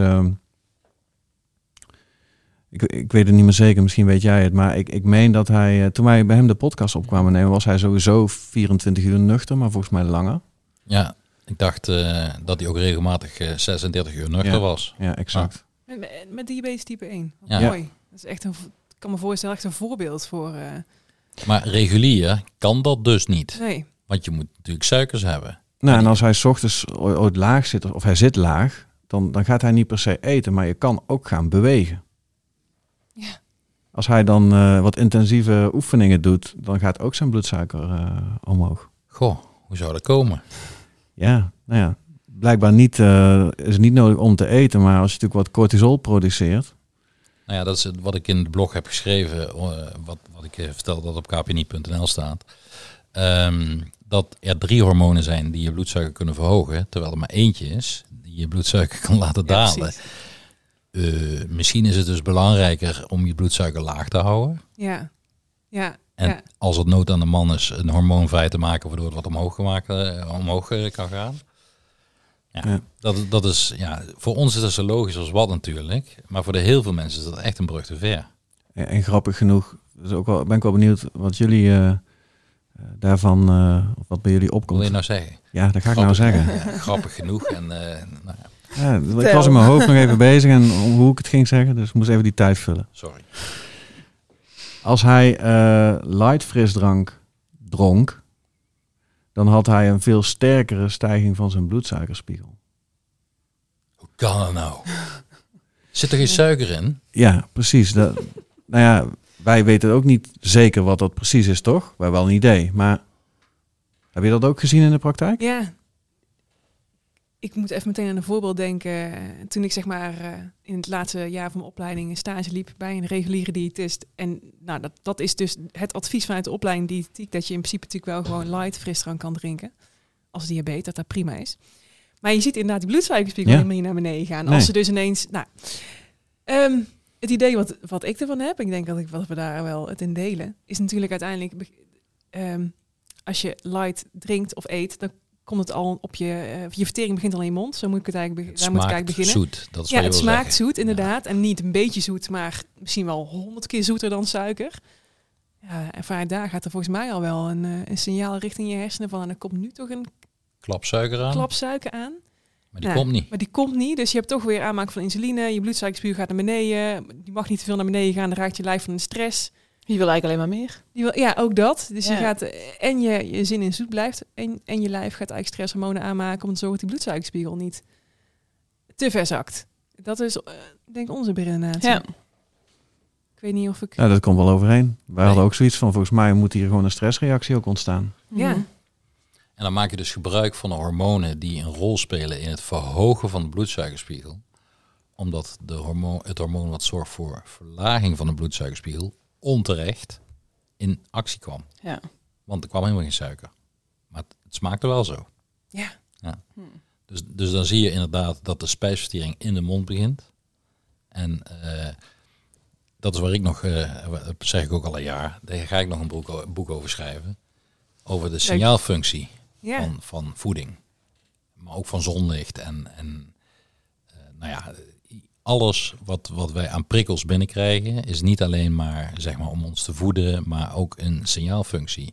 Ik weet het niet meer zeker, misschien weet jij het. Maar ik meen dat hij, toen wij bij hem de podcast opkwamen nemen, was hij sowieso 24 uur nuchter, maar volgens mij langer. Ja, ik dacht dat hij ook regelmatig 36 uur nuchter was. Ja, exact. Met diabetes type 1. Ja. Mooi. Dat is echt ik kan me voorstellen, echt een voorbeeld voor... Maar regulier kan dat dus niet. Nee. Want je moet natuurlijk suikers hebben. Nou, en als hij 's ochtends ooit laag zit, of hij zit laag, dan gaat hij niet per se eten, maar je kan ook gaan bewegen. Ja. Als hij dan wat intensieve oefeningen doet, dan gaat ook zijn bloedsuiker omhoog. Goh, hoe zou dat komen? Ja, nou ja, blijkbaar niet, is het niet nodig om te eten, maar als je natuurlijk wat cortisol produceert. Nou ja, dat is wat ik in het blog heb geschreven, wat ik vertel dat op kpni.nl staat. Dat er 3 hormonen zijn die je bloedsuiker kunnen verhogen, terwijl er maar eentje is die je bloedsuiker kan laten dalen. Misschien is het dus belangrijker om je bloedsuiker laag te houden. Ja. Ja. En als het nood aan de man is, een hormoon vrij te maken waardoor het wat omhoog kan gaan. Ja. Dat is, voor ons is dat zo logisch als wat natuurlijk. Maar voor heel veel mensen is dat echt een brug te ver. En grappig genoeg, dus ook wel, ben ik wel benieuwd wat jullie daarvan, wat bij jullie opkomt. Wat wil je nou zeggen? Ja, dat ga ik nou zeggen. Ja, grappig genoeg. En, Ja, ik was in mijn hoofd nog even bezig en hoe ik het ging zeggen, dus ik moest even die tijd vullen. Sorry. Als hij light frisdrank dronk, dan had hij een veel sterkere stijging van zijn bloedsuikerspiegel. Hoe kan dat nou? Zit er geen suiker in? Ja, precies. Nou ja, wij weten ook niet zeker wat dat precies is, toch? Wij hebben wel een idee, maar heb je dat ook gezien in de praktijk? Ja. Ik moet even meteen aan een voorbeeld denken. Toen ik zeg maar in het laatste jaar van mijn opleiding een stage liep bij een reguliere diëtist. En nou, dat is dus het advies vanuit de opleiding diëtetiek, dat je in principe natuurlijk wel gewoon light frisdrank kan drinken. Als diabetes, dat prima is. Maar je ziet inderdaad die bloedsuikerspiegel helemaal niet naar beneden gaan. Nee. Als ze dus ineens... het idee wat ik ervan heb, ik denk dat we daar wel het in delen, is natuurlijk uiteindelijk... als je light drinkt of eet, dan komt het al op je vertering begint al in je mond. Zo moet ik het eigenlijk, daar moet ik eigenlijk beginnen. Zoet, dat is Ja, wat je het wil smaakt zeggen. zoet inderdaad. En niet een beetje zoet, maar misschien wel 100 keer zoeter dan suiker. Ja, en vanuit daar gaat er volgens mij al wel een signaal richting je hersenen van... en er komt nu toch een Klap suiker aan, klap suiker aan. maar die komt niet. Maar die komt niet, dus je hebt toch weer aanmaak van insuline. Je bloedsuikerspiegel gaat naar beneden. Die mag niet te veel naar beneden gaan, dan raakt je lijf van de stress. Die wil eigenlijk alleen maar meer. Ja, ook dat. Dus Ja. je gaat en je zin in zoet blijft en je lijf gaat eigenlijk stresshormonen aanmaken om te zorgen dat die bloedsuikerspiegel niet te ver zakt. Dat is denk ik onze beredenatie. Ja. Ik weet niet of ik... Ja, dat komt wel overeen. Wij hadden ook zoiets van, volgens mij moet hier gewoon een stressreactie ook ontstaan. Ja. En dan maak je dus gebruik van de hormonen die een rol spelen in het verhogen van de bloedsuikerspiegel. Omdat het hormoon wat zorgt voor verlaging van de bloedsuikerspiegel onterecht in actie kwam. Ja. Want er kwam helemaal geen suiker. Maar het smaakte wel zo. Ja. Dus dan zie je inderdaad dat de spijsvertering in de mond begint. En dat is waar ik nog, dat zeg ik ook al een jaar, daar ga ik nog een boek over schrijven. Over de signaalfunctie Ja. van voeding. Maar ook van zonlicht en nou ja, alles wat wij aan prikkels binnenkrijgen is niet alleen maar, zeg maar, om ons te voeden, maar ook een signaalfunctie.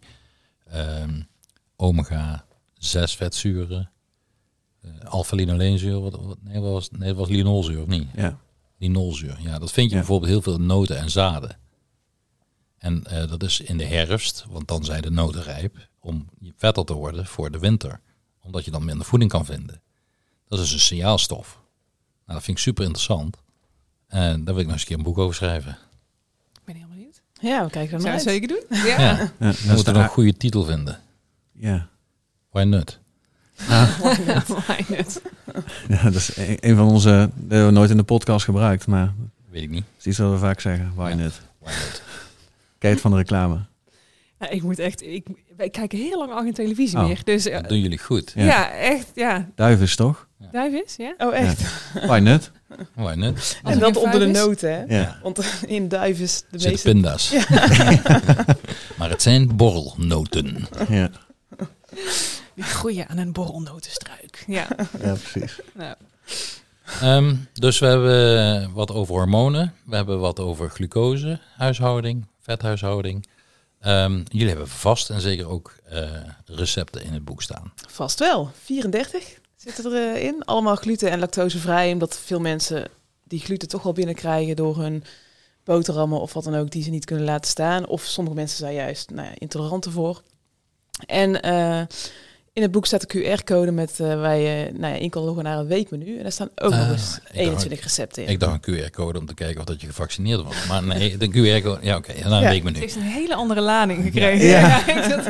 Omega 6 vetzuren, alpha-linoleenzuur, het was linolzuur of niet? Ja. Linolzuur, ja, dat vind je bijvoorbeeld heel veel in noten en zaden. En dat is in de herfst, want dan zijn de noten rijp om vetter te worden voor de winter. Omdat je dan minder voeding kan vinden. Dat is dus een signaalstof. Nou, dat vind ik super interessant. En daar wil ik nog eens een keer een boek over schrijven. Ik ben heel benieuwd. Ja, we kijken er Zou naar je uit. zeker doen? Ja. Ja, Ja, we dat is moeten de nog een goede titel vinden. Ja. Why not? Why not? Ja, dat is een van onze, dat hebben we nooit in de podcast gebruikt, maar Weet ik niet. dat is iets wat we vaak zeggen. Why Ja. not? Why not? Kijk het van de reclame. Ja, ik moet echt... wij kijken heel lang al geen televisie Oh. meer. Dus Dat doen jullie goed. Ja. echt, ja. Duivis toch? Duivis, ja? Oh, echt? Why not? Why not? Als En er dat geen onder de vijf is? noten, hè? Ja. Want in duif is de Zitten meeste... pinda's. Maar het zijn borrelnoten. Ja, Die groeien aan een borrelnotenstruik. Ja. ja precies. Nou, Dus we hebben wat over hormonen. We hebben wat over glucose, huishouding, vethuishouding. Jullie hebben vast en zeker ook recepten in het boek staan. Vast wel. 34 zitten erin. Allemaal gluten- en lactosevrij. Omdat veel mensen die gluten toch wel binnenkrijgen door hun boterhammen of wat dan ook die ze niet kunnen laten staan. Of sommige mensen zijn juist intolerant ervoor. En in het boek staat een QR-code met waar je in kan loggen naar een weekmenu. En daar staan ook nog eens 21 recepten in. Ik dacht een QR-code om te kijken of dat je gevaccineerd was. Maar nee, de QR-code, ja oké, naar een Ja. weekmenu. het heeft een hele andere lading gekregen. Ja.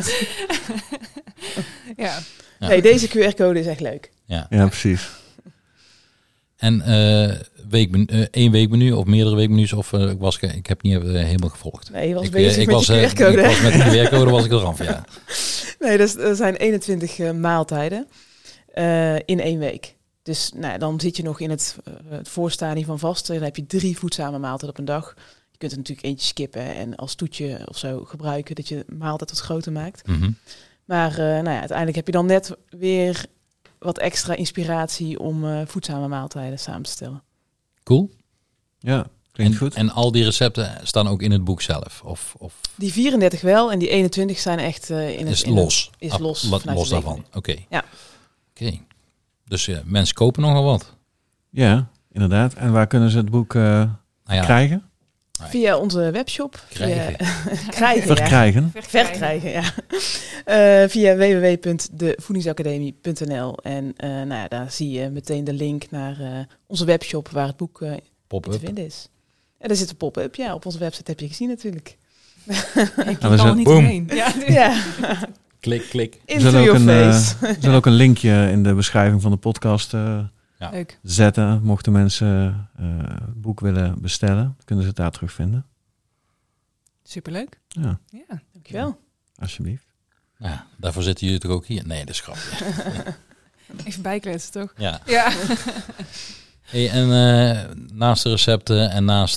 Ja. Ja. Nee, deze QR-code is echt leuk. Ja. Ja, precies. En één weekmenu of meerdere weekmenu's of ik heb niet helemaal gevolgd. Nee, je was Ik bezig met was, je QR-code. ik was met de QR-code was ik eraf, ja. Nee, er zijn 21 maaltijden in 1 week. Dus dan zit je nog in het voorstadium van vasten. Dan heb je 3 voedzame maaltijden op een dag. Je kunt er natuurlijk eentje skippen en als toetje of zo gebruiken dat je de maaltijd wat groter maakt. Mhm. Maar uiteindelijk heb je dan net weer wat extra inspiratie om voedzame maaltijden samen te stellen. Cool. Ja, klinkt goed. En al die recepten staan ook in het boek zelf? Of Die 34 wel en die 21 zijn echt in is het... in los? Is los. vanuit Los de daarvan, weekmenu. oké. Ja. Oké. Dus mensen kopen nogal wat. Ja, inderdaad. En waar kunnen ze het boek krijgen? Via onze webshop. Krijgen. Krijgen, ja. Verkrijgen. Verkrijgen, ja. Via www.devoedingsacademie.nl. En daar zie je meteen de link naar onze webshop waar het boek te Pop-up. vinden is. En er zit een pop-up, ja. Op onze website heb je gezien natuurlijk. Ik we kan zijn- er niet Boom. omheen. Ja, Ja, Klik, klik. into zullen your ook face. er zal ook een linkje in de beschrijving van de podcast leuk. zetten. Mochten mensen het boek willen bestellen, kunnen ze het daar terugvinden. Superleuk. Ja, Ja. Dankjewel. alsjeblieft. Ja, daarvoor zitten jullie toch ook hier? Nee, dat is grappig. Even bijkletsen, toch? Ja. Ja. Hey, en naast de recepten en naast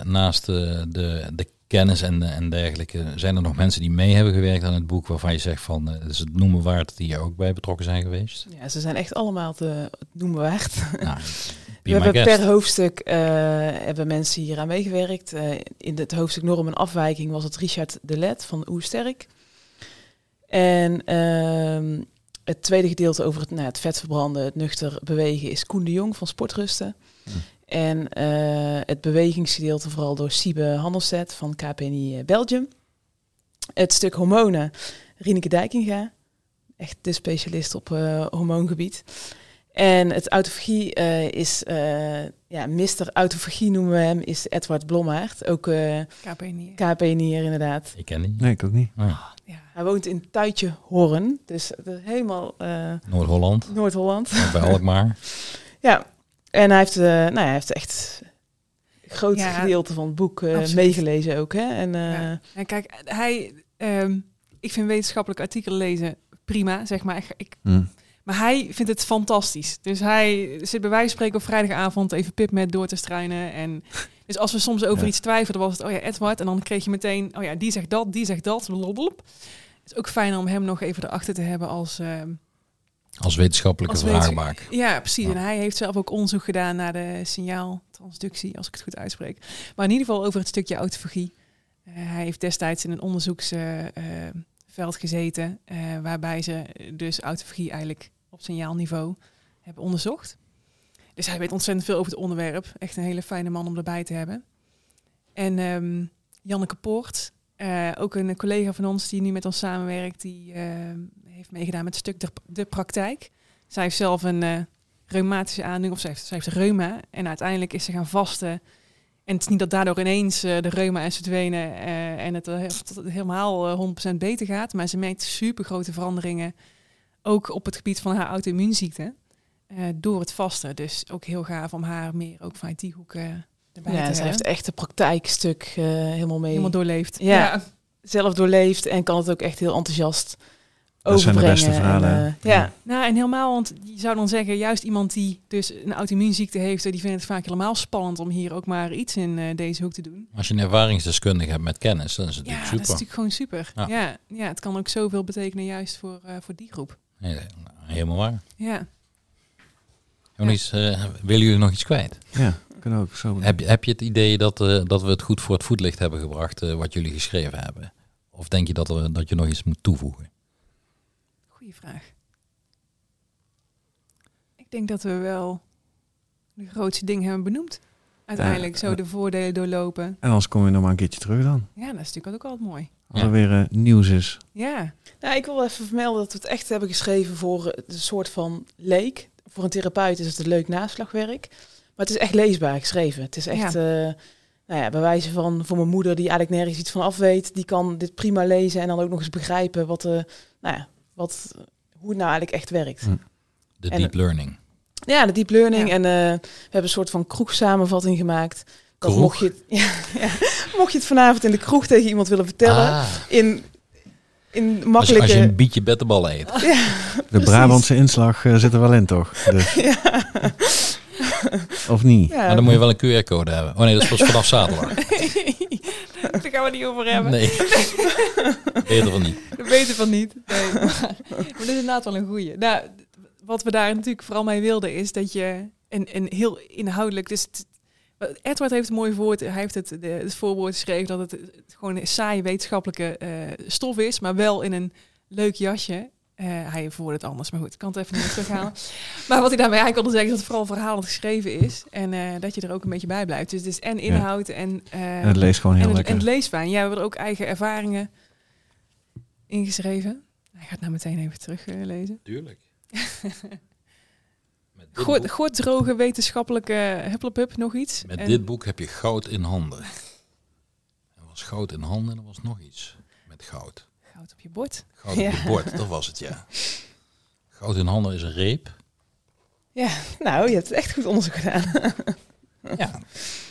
de kennis en dergelijke, zijn er nog mensen die mee hebben gewerkt aan het boek waarvan je zegt van, het is het noemen waard die er ook bij betrokken zijn geweest? Ja, ze zijn echt allemaal het noemen waard. Nou, We hebben per hoofdstuk hebben mensen hier aan meegewerkt. In het hoofdstuk Norm en Afwijking was het Richard de Let van Oersterk. En het tweede gedeelte over het vet verbranden, het nuchter bewegen, is Koen de Jong van Sportrusten. En het bewegingsgedeelte vooral door Siebe Handelstedt van KPNI Belgium. Het stuk hormonen, Rieneke Dijkinga. Echt de specialist op hormoongebied. En het autofagie is, Mr. Autofagie noemen we hem, is Edward Blommaert. Ook KPNI'er inderdaad. Ik ken die. Nee, ik ook niet. Ja. Hij woont in Tuitje Horn, dus helemaal Noord-Holland. Noord-Holland. Bij Alkmaar. Ja, en hij heeft echt een groot gedeelte van het boek meegelezen ook. Hè? En kijk, ik vind wetenschappelijk artikelen lezen prima, zeg maar. Maar hij vindt het fantastisch. Dus hij zit bij wijze van spreken op vrijdagavond even PubMed door te struinen. En dus als we soms over iets twijfelden, was het, Edward. En dan kreeg je meteen, die zegt dat, die zegt dat. Blablabla. Het is ook fijn om hem nog even erachter te hebben als wetenschappelijke vraagbaak. Ja, precies. Ja. En hij heeft zelf ook onderzoek gedaan naar de signaaltransductie, als ik het goed uitspreek. Maar in ieder geval over het stukje autofagie. Hij heeft destijds in een onderzoeksveld gezeten, waarbij ze dus autofagie eigenlijk op signaalniveau hebben onderzocht. Dus hij weet ontzettend veel over het onderwerp. Echt een hele fijne man om erbij te hebben. En Janneke Poort, ook een collega van ons die nu met ons samenwerkt, die heeft meegedaan met het stuk de praktijk. Zij heeft zelf een reumatische aandoening, of ze heeft reuma. En uiteindelijk is ze gaan vasten. En het is niet dat daardoor ineens de reuma is verdwenen en het helemaal 100% beter gaat. Maar ze merkt super grote veranderingen, ook op het gebied van haar auto-immuunziekte, door het vasten. Dus ook heel gaaf om haar meer ook vanuit die hoek erbij te hebben. Ze heeft echt het praktijkstuk helemaal doorleefd. Ja, zelf doorleefd en kan het ook echt heel enthousiast dat zijn de beste verhalen. Nou, en helemaal, want je zou dan zeggen, juist iemand die dus een auto-immuunziekte heeft, die vindt het vaak helemaal spannend om hier ook maar iets in deze hoek te doen. Als je een ervaringsdeskundige hebt met kennis, dan is het natuurlijk super. Ja, dat is natuurlijk gewoon super. Ja, het kan ook zoveel betekenen juist voor die groep. Nee, helemaal waar. Ja. Willen jullie nog iets kwijt? Ja, kan ook zo. Heb je het idee dat we het goed voor het voetlicht hebben gebracht, wat jullie geschreven hebben? Of denk je dat je nog iets moet toevoegen? Goeie vraag. Ik denk dat we wel de grootste dingen hebben benoemd. Uiteindelijk zo de voordelen doorlopen. En anders kom je nog maar een keertje terug dan. Ja, dat is natuurlijk ook altijd mooi. Als er weer nieuws is. Ja. Nou, ik wil even vermelden dat we het echt hebben geschreven voor een soort van leek. Voor een therapeut is het een leuk naslagwerk. Maar het is echt leesbaar geschreven. Het is echt, bij wijze van voor mijn moeder die eigenlijk nergens iets van af weet, die kan dit prima lezen en dan ook nog eens begrijpen hoe het nou eigenlijk echt werkt. De deep learning. Ja, de deep learning. Ja. En we hebben een soort van kroegsamenvatting gemaakt. Dat mocht je het vanavond in de kroeg tegen iemand willen vertellen. In makkelijke... Als je een bietje bettenballen eet. Ja, de Brabantse inslag zit er wel in, toch? Dus. Ja. Of niet? Ja, maar dan moet je wel een QR-code hebben. Oh nee, dat is pas vanaf zaterdag. Daar gaan we niet over hebben. Nee. Beter van niet. Beter van niet. Nee. Maar dat is inderdaad wel een goeie. Nou, wat we daar natuurlijk vooral mee wilden is dat je een heel inhoudelijk... Dus Edward heeft een mooi woord. Hij heeft het voorwoord geschreven dat het gewoon een saaie wetenschappelijke stof is, maar wel in een leuk jasje. Hij verwoordt het anders, maar goed, ik kan het even niet terughalen. Maar wat hij daarmee eigenlijk wilde zeggen is dat het vooral verhalend geschreven is en dat je er ook een beetje bij blijft. Dus het is en inhoud en het leest gewoon heel lekker. En het leest fijn. Ja, we hebben er ook eigen ervaringen ingeschreven. Hij gaat nou meteen even teruglezen. Tuurlijk. Goed droge wetenschappelijke hupplepup, nog iets. Met dit boek heb je goud in handen. Er was goud in handen en er was nog iets met goud. Goud op je bord. Goud op je bord, dat was het, ja. Goud in handen is een reep. Ja, nou, je hebt echt goed onderzoek gedaan. Ja.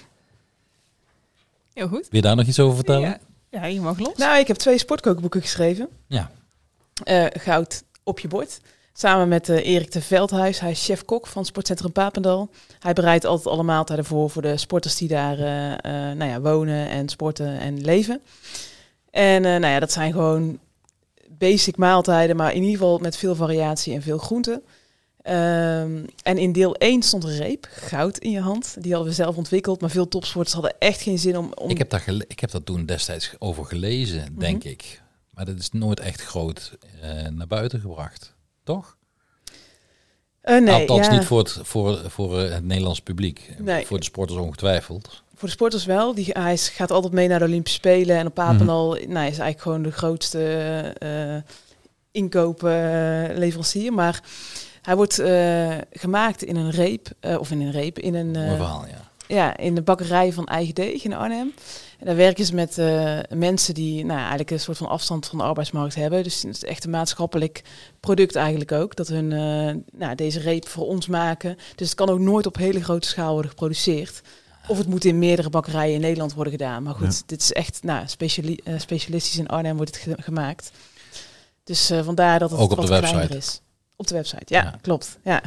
Heel goed. Wil je daar nog iets over vertellen? Ja, je mag los. Nou, ik heb 2 sportkookboeken geschreven. Ja. Goud op je bord. Samen met Erik de Veldhuis. Hij is chef-kok van Sportcentrum Papendal. Hij bereidt altijd alle maaltijden voor de sporters die daar wonen en sporten en leven. En dat zijn gewoon basic maaltijden, maar in ieder geval met veel variatie en veel groenten. En in deel 1 stond een reep, goud in je hand. Die hadden we zelf ontwikkeld, maar veel topsporters hadden echt geen zin om... Ik heb dat toen destijds over gelezen, denk ik. Maar dat is nooit echt groot naar buiten gebracht, toch? Nee, althans niet voor het Nederlands publiek. Nee. Voor de sporters ongetwijfeld. Voor de sporters wel. Hij gaat altijd mee naar de Olympische Spelen. En op Papendal is eigenlijk gewoon de grootste inkoopleverancier. Maar hij wordt gemaakt in een reep. Mooi verhaal, ja. Ja, in de bakkerij van Eigen Deeg in Arnhem. En daar werken ze met mensen die eigenlijk een soort van afstand van de arbeidsmarkt hebben. Dus het is echt een maatschappelijk product eigenlijk ook. Dat hun deze reep voor ons maken. Dus het kan ook nooit op hele grote schaal worden geproduceerd. Of het moet in meerdere bakkerijen in Nederland worden gedaan. Maar goed, dit is echt specialistisch in Arnhem wordt het gemaakt. Dus vandaar dat het ook op wat de website kleiner is. Op de website, ja. Klopt. Ja.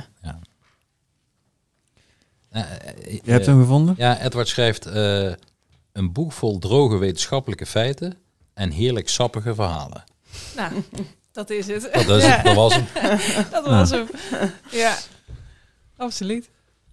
Je hebt hem gevonden? Ja, Edward schrijft een boek vol droge wetenschappelijke feiten en heerlijk sappige verhalen. Nou, dat is het. Dat was hem. Dat was hem. Ja, absoluut.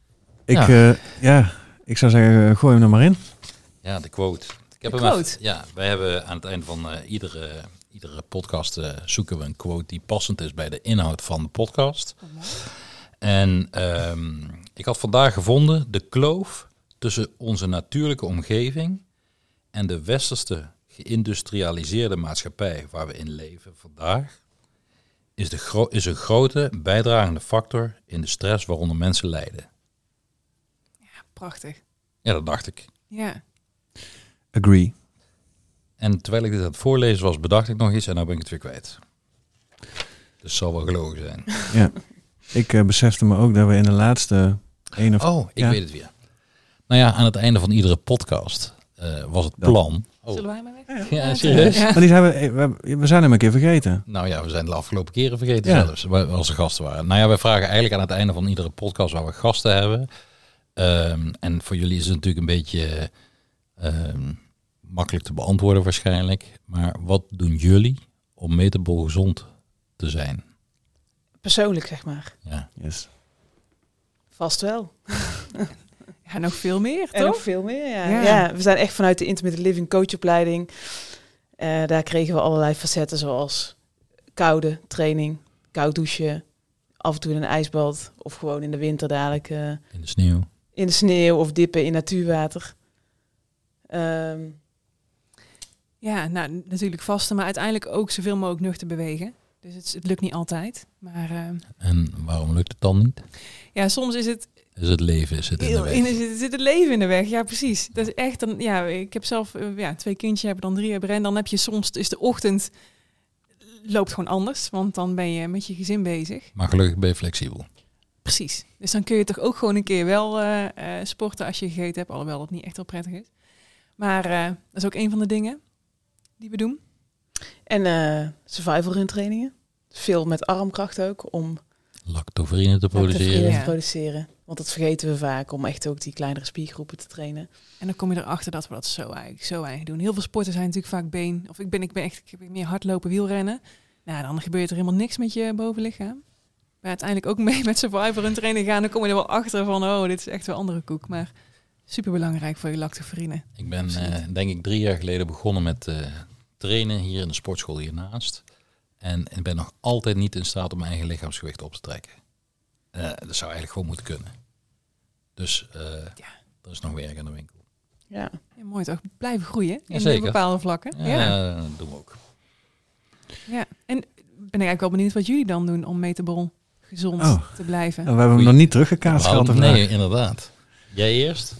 Ik zou zeggen, gooi hem er maar in. Ja, de quote. Wij hebben aan het eind van iedere podcast zoeken we een quote die passend is bij de inhoud van de podcast. En ik had vandaag gevonden de kloof tussen onze natuurlijke omgeving en de westerse geïndustrialiseerde maatschappij waar we in leven vandaag is een grote bijdragende factor in de stress waaronder mensen lijden. Ja, prachtig. Ja, dat dacht ik. Ja. Agree. En terwijl ik dit aan het voorlezen was, bedacht ik nog iets en nou ben ik het weer kwijt. Dus het zal wel gelogen zijn. Ja. Ik besefte me ook dat we in de laatste ik weet het weer. Nou ja, aan het einde van iedere podcast was het plan. Zullen wij maar weg? Ja, serieus? Ja. Maar die zijn we zijn hem een keer vergeten. Nou ja, we zijn de afgelopen keren vergeten zelfs, als er gasten waren. Nou ja, wij vragen eigenlijk aan het einde van iedere podcast waar we gasten hebben. En voor jullie is het natuurlijk een beetje makkelijk te beantwoorden waarschijnlijk. Maar wat doen jullie om metabol gezond te zijn? Persoonlijk, zeg maar. Ja. Yes. Vast wel. Ja, nog veel meer, toch? En nog veel meer, ja. We zijn echt vanuit de Intermittent Living coachopleiding. Daar kregen we allerlei facetten zoals koude training, koud douchen, af en toe in een ijsbad of gewoon in de winter dadelijk. In de sneeuw. In de sneeuw of dippen in natuurwater. Ja, nou natuurlijk vasten, maar uiteindelijk ook zoveel mogelijk nuchter bewegen. Dus het lukt niet altijd. Maar, en waarom lukt het dan niet? Ja, soms is het... Is het leven zit in de weg. Zit het leven in de weg, ja precies. Dat is echt, ik heb zelf 2 kindjes, hebben dan 3 hebben. En dan heb je soms, is de ochtend loopt gewoon anders. Want dan ben je met je gezin bezig. Maar gelukkig ben je flexibel. Precies. Dus dan kun je toch ook gewoon een keer wel sporten als je gegeten hebt. Alhoewel dat niet echt wel prettig is. Maar dat is ook een van de dingen die we doen. En survival run trainingen. Veel met armkracht ook, om lactoferine te produceren. Want dat vergeten we vaak, om echt ook die kleinere spiergroepen te trainen. En dan kom je erachter dat we dat zo eigenlijk doen. Heel veel sporten zijn natuurlijk vaak been. Of ik heb meer hardlopen, wielrennen. Nou, dan gebeurt er helemaal niks met je bovenlichaam. Maar uiteindelijk ook mee met survival run training gaan. Dan kom je er wel achter van, dit is echt wel andere koek. Maar super belangrijk voor je lactoferine. Ik ben denk ik 3 jaar geleden begonnen met trainen hier in de sportschool hiernaast. En ik ben nog altijd niet in staat om mijn eigen lichaamsgewicht op te trekken. Dat zou eigenlijk gewoon moeten kunnen. Dus er is nog werk aan de winkel. Ja, mooi toch? Blijven groeien in bepaalde vlakken. Ja, dat doen we ook. Ja, en ben ik eigenlijk wel benieuwd wat jullie dan doen om metabol gezond te blijven. We hebben hem nog niet teruggekaatst. Nee, inderdaad. Jij eerst?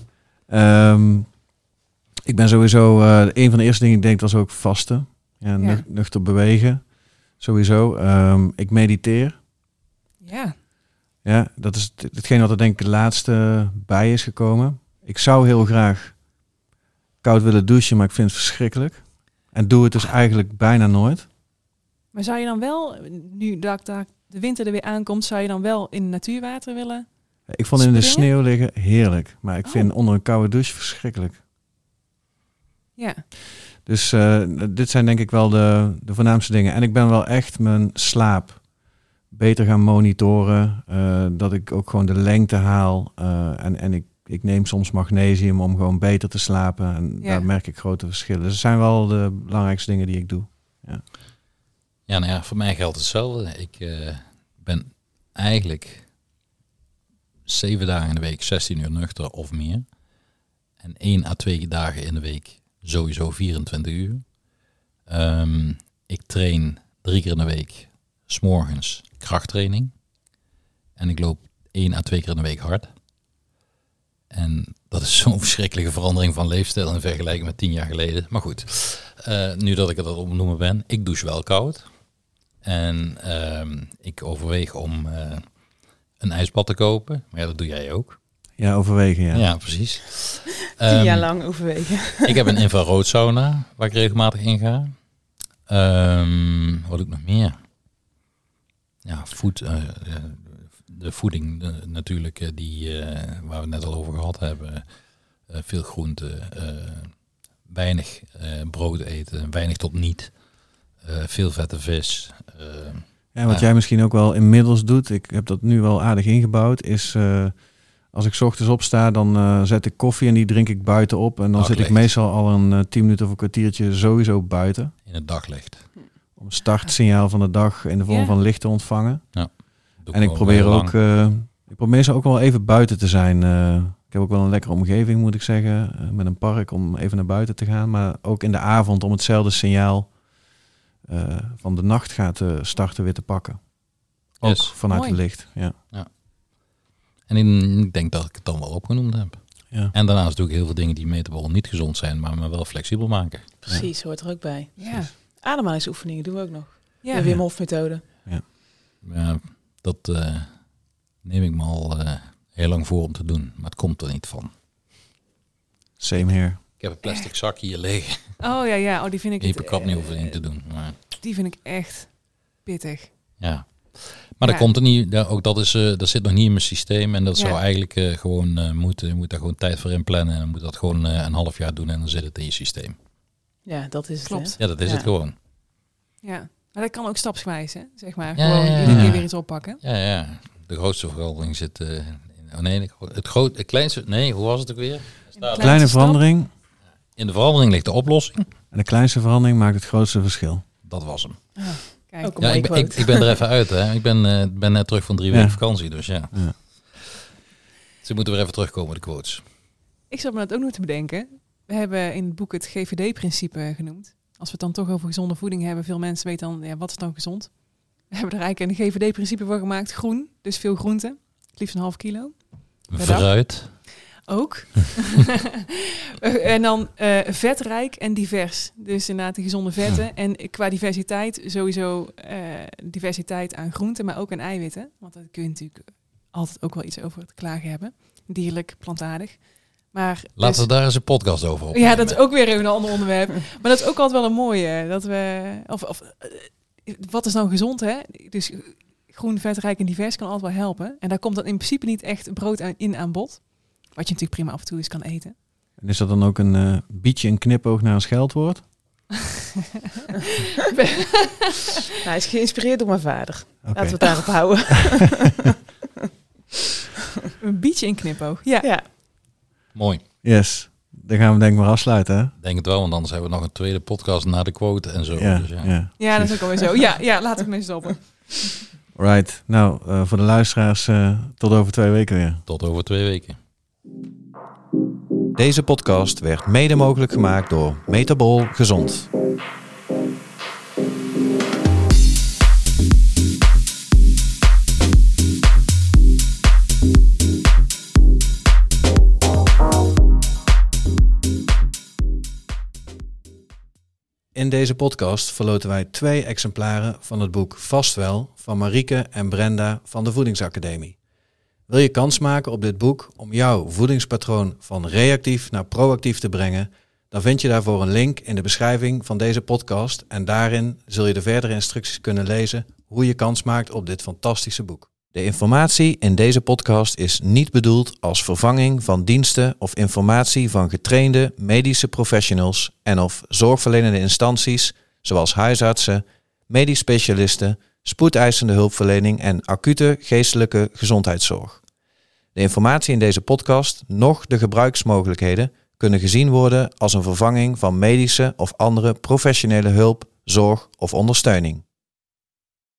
Ik ben sowieso... een van de eerste dingen ik denk was ook vasten. Ja, nuchter bewegen. Sowieso. Ik mediteer. Ja. Ja, dat is hetgeen wat er denk ik het laatste bij is gekomen. Ik zou heel graag koud willen douchen, maar ik vind het verschrikkelijk. En doe het dus eigenlijk bijna nooit. Maar zou je dan wel, nu dat ik daar de winter er weer aankomt, zou je dan wel in natuurwater willen? Ik vond in de springen? sneeuw liggen heerlijk. Maar ik vind onder een koude douche verschrikkelijk. Ja. Dus dit zijn denk ik wel de voornaamste dingen. En ik ben wel echt mijn slaap beter gaan monitoren. Dat ik ook gewoon de lengte haal. En ik neem soms magnesium om gewoon beter te slapen. En daar merk ik grote verschillen. Dus dat zijn wel de belangrijkste dingen die ik doe. Ja, nou ja, voor mij geldt hetzelfde. Ik ben eigenlijk 7 dagen in de week 16 uur nuchter of meer. En 1 à 2 dagen in de week sowieso 24 uur. Ik train 3 keer in de week 's morgens krachttraining. En ik loop 1 à 2 keer in de week hard. En dat is zo'n verschrikkelijke verandering van leefstijl in vergelijking met 10 jaar geleden. Maar goed, nu dat ik het al opnoemen ben, ik douche wel koud. En ik overweeg om een ijsbad te kopen. Maar ja, dat doe jij ook. Ja, overwegen, ja. Ja, precies. 10 jaar lang overwegen. Ik heb een infraroodsauna waar ik regelmatig in ga. Wat doe ik nog meer? Ja, de voeding natuurlijk, waar we het net al over gehad hebben. Veel groente, weinig brood eten, weinig tot niet. Veel vette vis. Ja, wat jij misschien ook wel inmiddels doet, ik heb dat nu wel aardig ingebouwd, is als ik 's ochtends opsta, dan zet ik koffie en die drink ik buiten op. En dan zit ik meestal al een 10 minuten of een kwartiertje sowieso buiten. In het daglicht. Om een startsignaal van de dag in de vorm van licht te ontvangen. Ja. En ik probeer ook, ik probeer ze ook wel even buiten te zijn. Ik heb ook wel een lekkere omgeving, moet ik zeggen, met een park om even naar buiten te gaan. Maar ook in de avond om hetzelfde signaal van de nacht gaat starten weer te pakken. Ook vanuit het licht. Ja. En ik denk dat ik het dan wel opgenoemd heb. Ja. En daarnaast doe ik heel veel dingen die metabol niet gezond zijn, maar me wel flexibel maken. Precies, hoort er ook bij. Ja. Ademhalingsoefeningen doen we ook nog. Ja. De Wim Hof methode. Ja, dat neem ik me al heel lang voor om te doen, maar het komt er niet van. Same here. Ik heb een plastic zak hier liggen. Oh ja. Oh, die vind ik... Hypercapnieoefening te doen. Maar... Die vind ik echt pittig. Ja. Maar dat komt er niet. Ook dat zit nog niet in mijn systeem. En dat zou eigenlijk gewoon moeten. Je moet daar gewoon tijd voor inplannen. En dan moet dat gewoon een half jaar doen en dan zit het in je systeem. Ja, dat is Het. Ja, dat is het gewoon. Ja, maar dat kan ook stapsgewijs, hè? Zeg maar. Gewoon iedere keer weer iets oppakken. Ja. De grootste verandering zit het kleinste... Nee, hoe was het ook weer? Kleine verandering. In de verandering ligt de oplossing. En de kleinste verandering maakt het grootste verschil. Dat was hem. Kijk. Ja, ik ben er even uit. Hè. Ik ben net terug van 3 weken vakantie. Dus ja. Ze moeten weer even terugkomen, de quotes. Ik zat me dat ook nog te bedenken. We hebben in het boek het GVD-principe genoemd. Als we het dan toch over gezonde voeding hebben. Veel mensen weten dan, wat is dan gezond? We hebben er eigenlijk een GVD-principe voor gemaakt. Groen, dus veel groente. Het liefst 1,5 kilo. Fruit. Ook. En dan vetrijk en divers. Dus inderdaad de gezonde vetten. En qua diversiteit sowieso diversiteit aan groenten, maar ook aan eiwitten. Want daar kun je natuurlijk altijd ook wel iets over te klagen hebben. Dierlijk, plantaardig. Maar laten we daar eens een podcast over opnemen. Ja, dat is ook weer even een ander onderwerp. Maar dat is ook altijd wel een mooie. Dat we, wat is nou gezond, hè? Dus groen, vetrijk en divers kan altijd wel helpen. En daar komt dan in principe niet echt brood aan bod. Wat je natuurlijk prima af en toe eens kan eten. En is dat dan ook een bietje een knipoog naar een scheldwoord? Hij is geïnspireerd door mijn vader. Okay. Laten we het daarop houden. Een bietje een knipoog. Ja. Mooi. Yes. Dan gaan we denk ik maar afsluiten, hè? Denk het wel, want anders hebben we nog een tweede podcast na de quote en zo. Ja, dus ja, dat is ook alweer zo. Ja, laat ik mee stoppen. Right. Nou, voor de luisteraars tot over 2 weken weer. Tot over 2 weken. Deze podcast werd mede mogelijk gemaakt door Metabol Gezond. In deze podcast verloten wij 2 exemplaren van het boek Vast Wel van Marieke en Brenda van de Voedingsacademie. Wil je kans maken op dit boek om jouw voedingspatroon van reactief naar proactief te brengen? Dan vind je daarvoor een link in de beschrijving van deze podcast en daarin zul je de verdere instructies kunnen lezen hoe je kans maakt op dit fantastische boek. De informatie in deze podcast is niet bedoeld als vervanging van diensten of informatie van getrainde medische professionals en of zorgverlenende instanties zoals huisartsen, medisch specialisten, spoedeisende hulpverlening en acute geestelijke gezondheidszorg. De informatie in deze podcast, noch de gebruiksmogelijkheden, kunnen gezien worden als een vervanging van medische of andere professionele hulp, zorg of ondersteuning.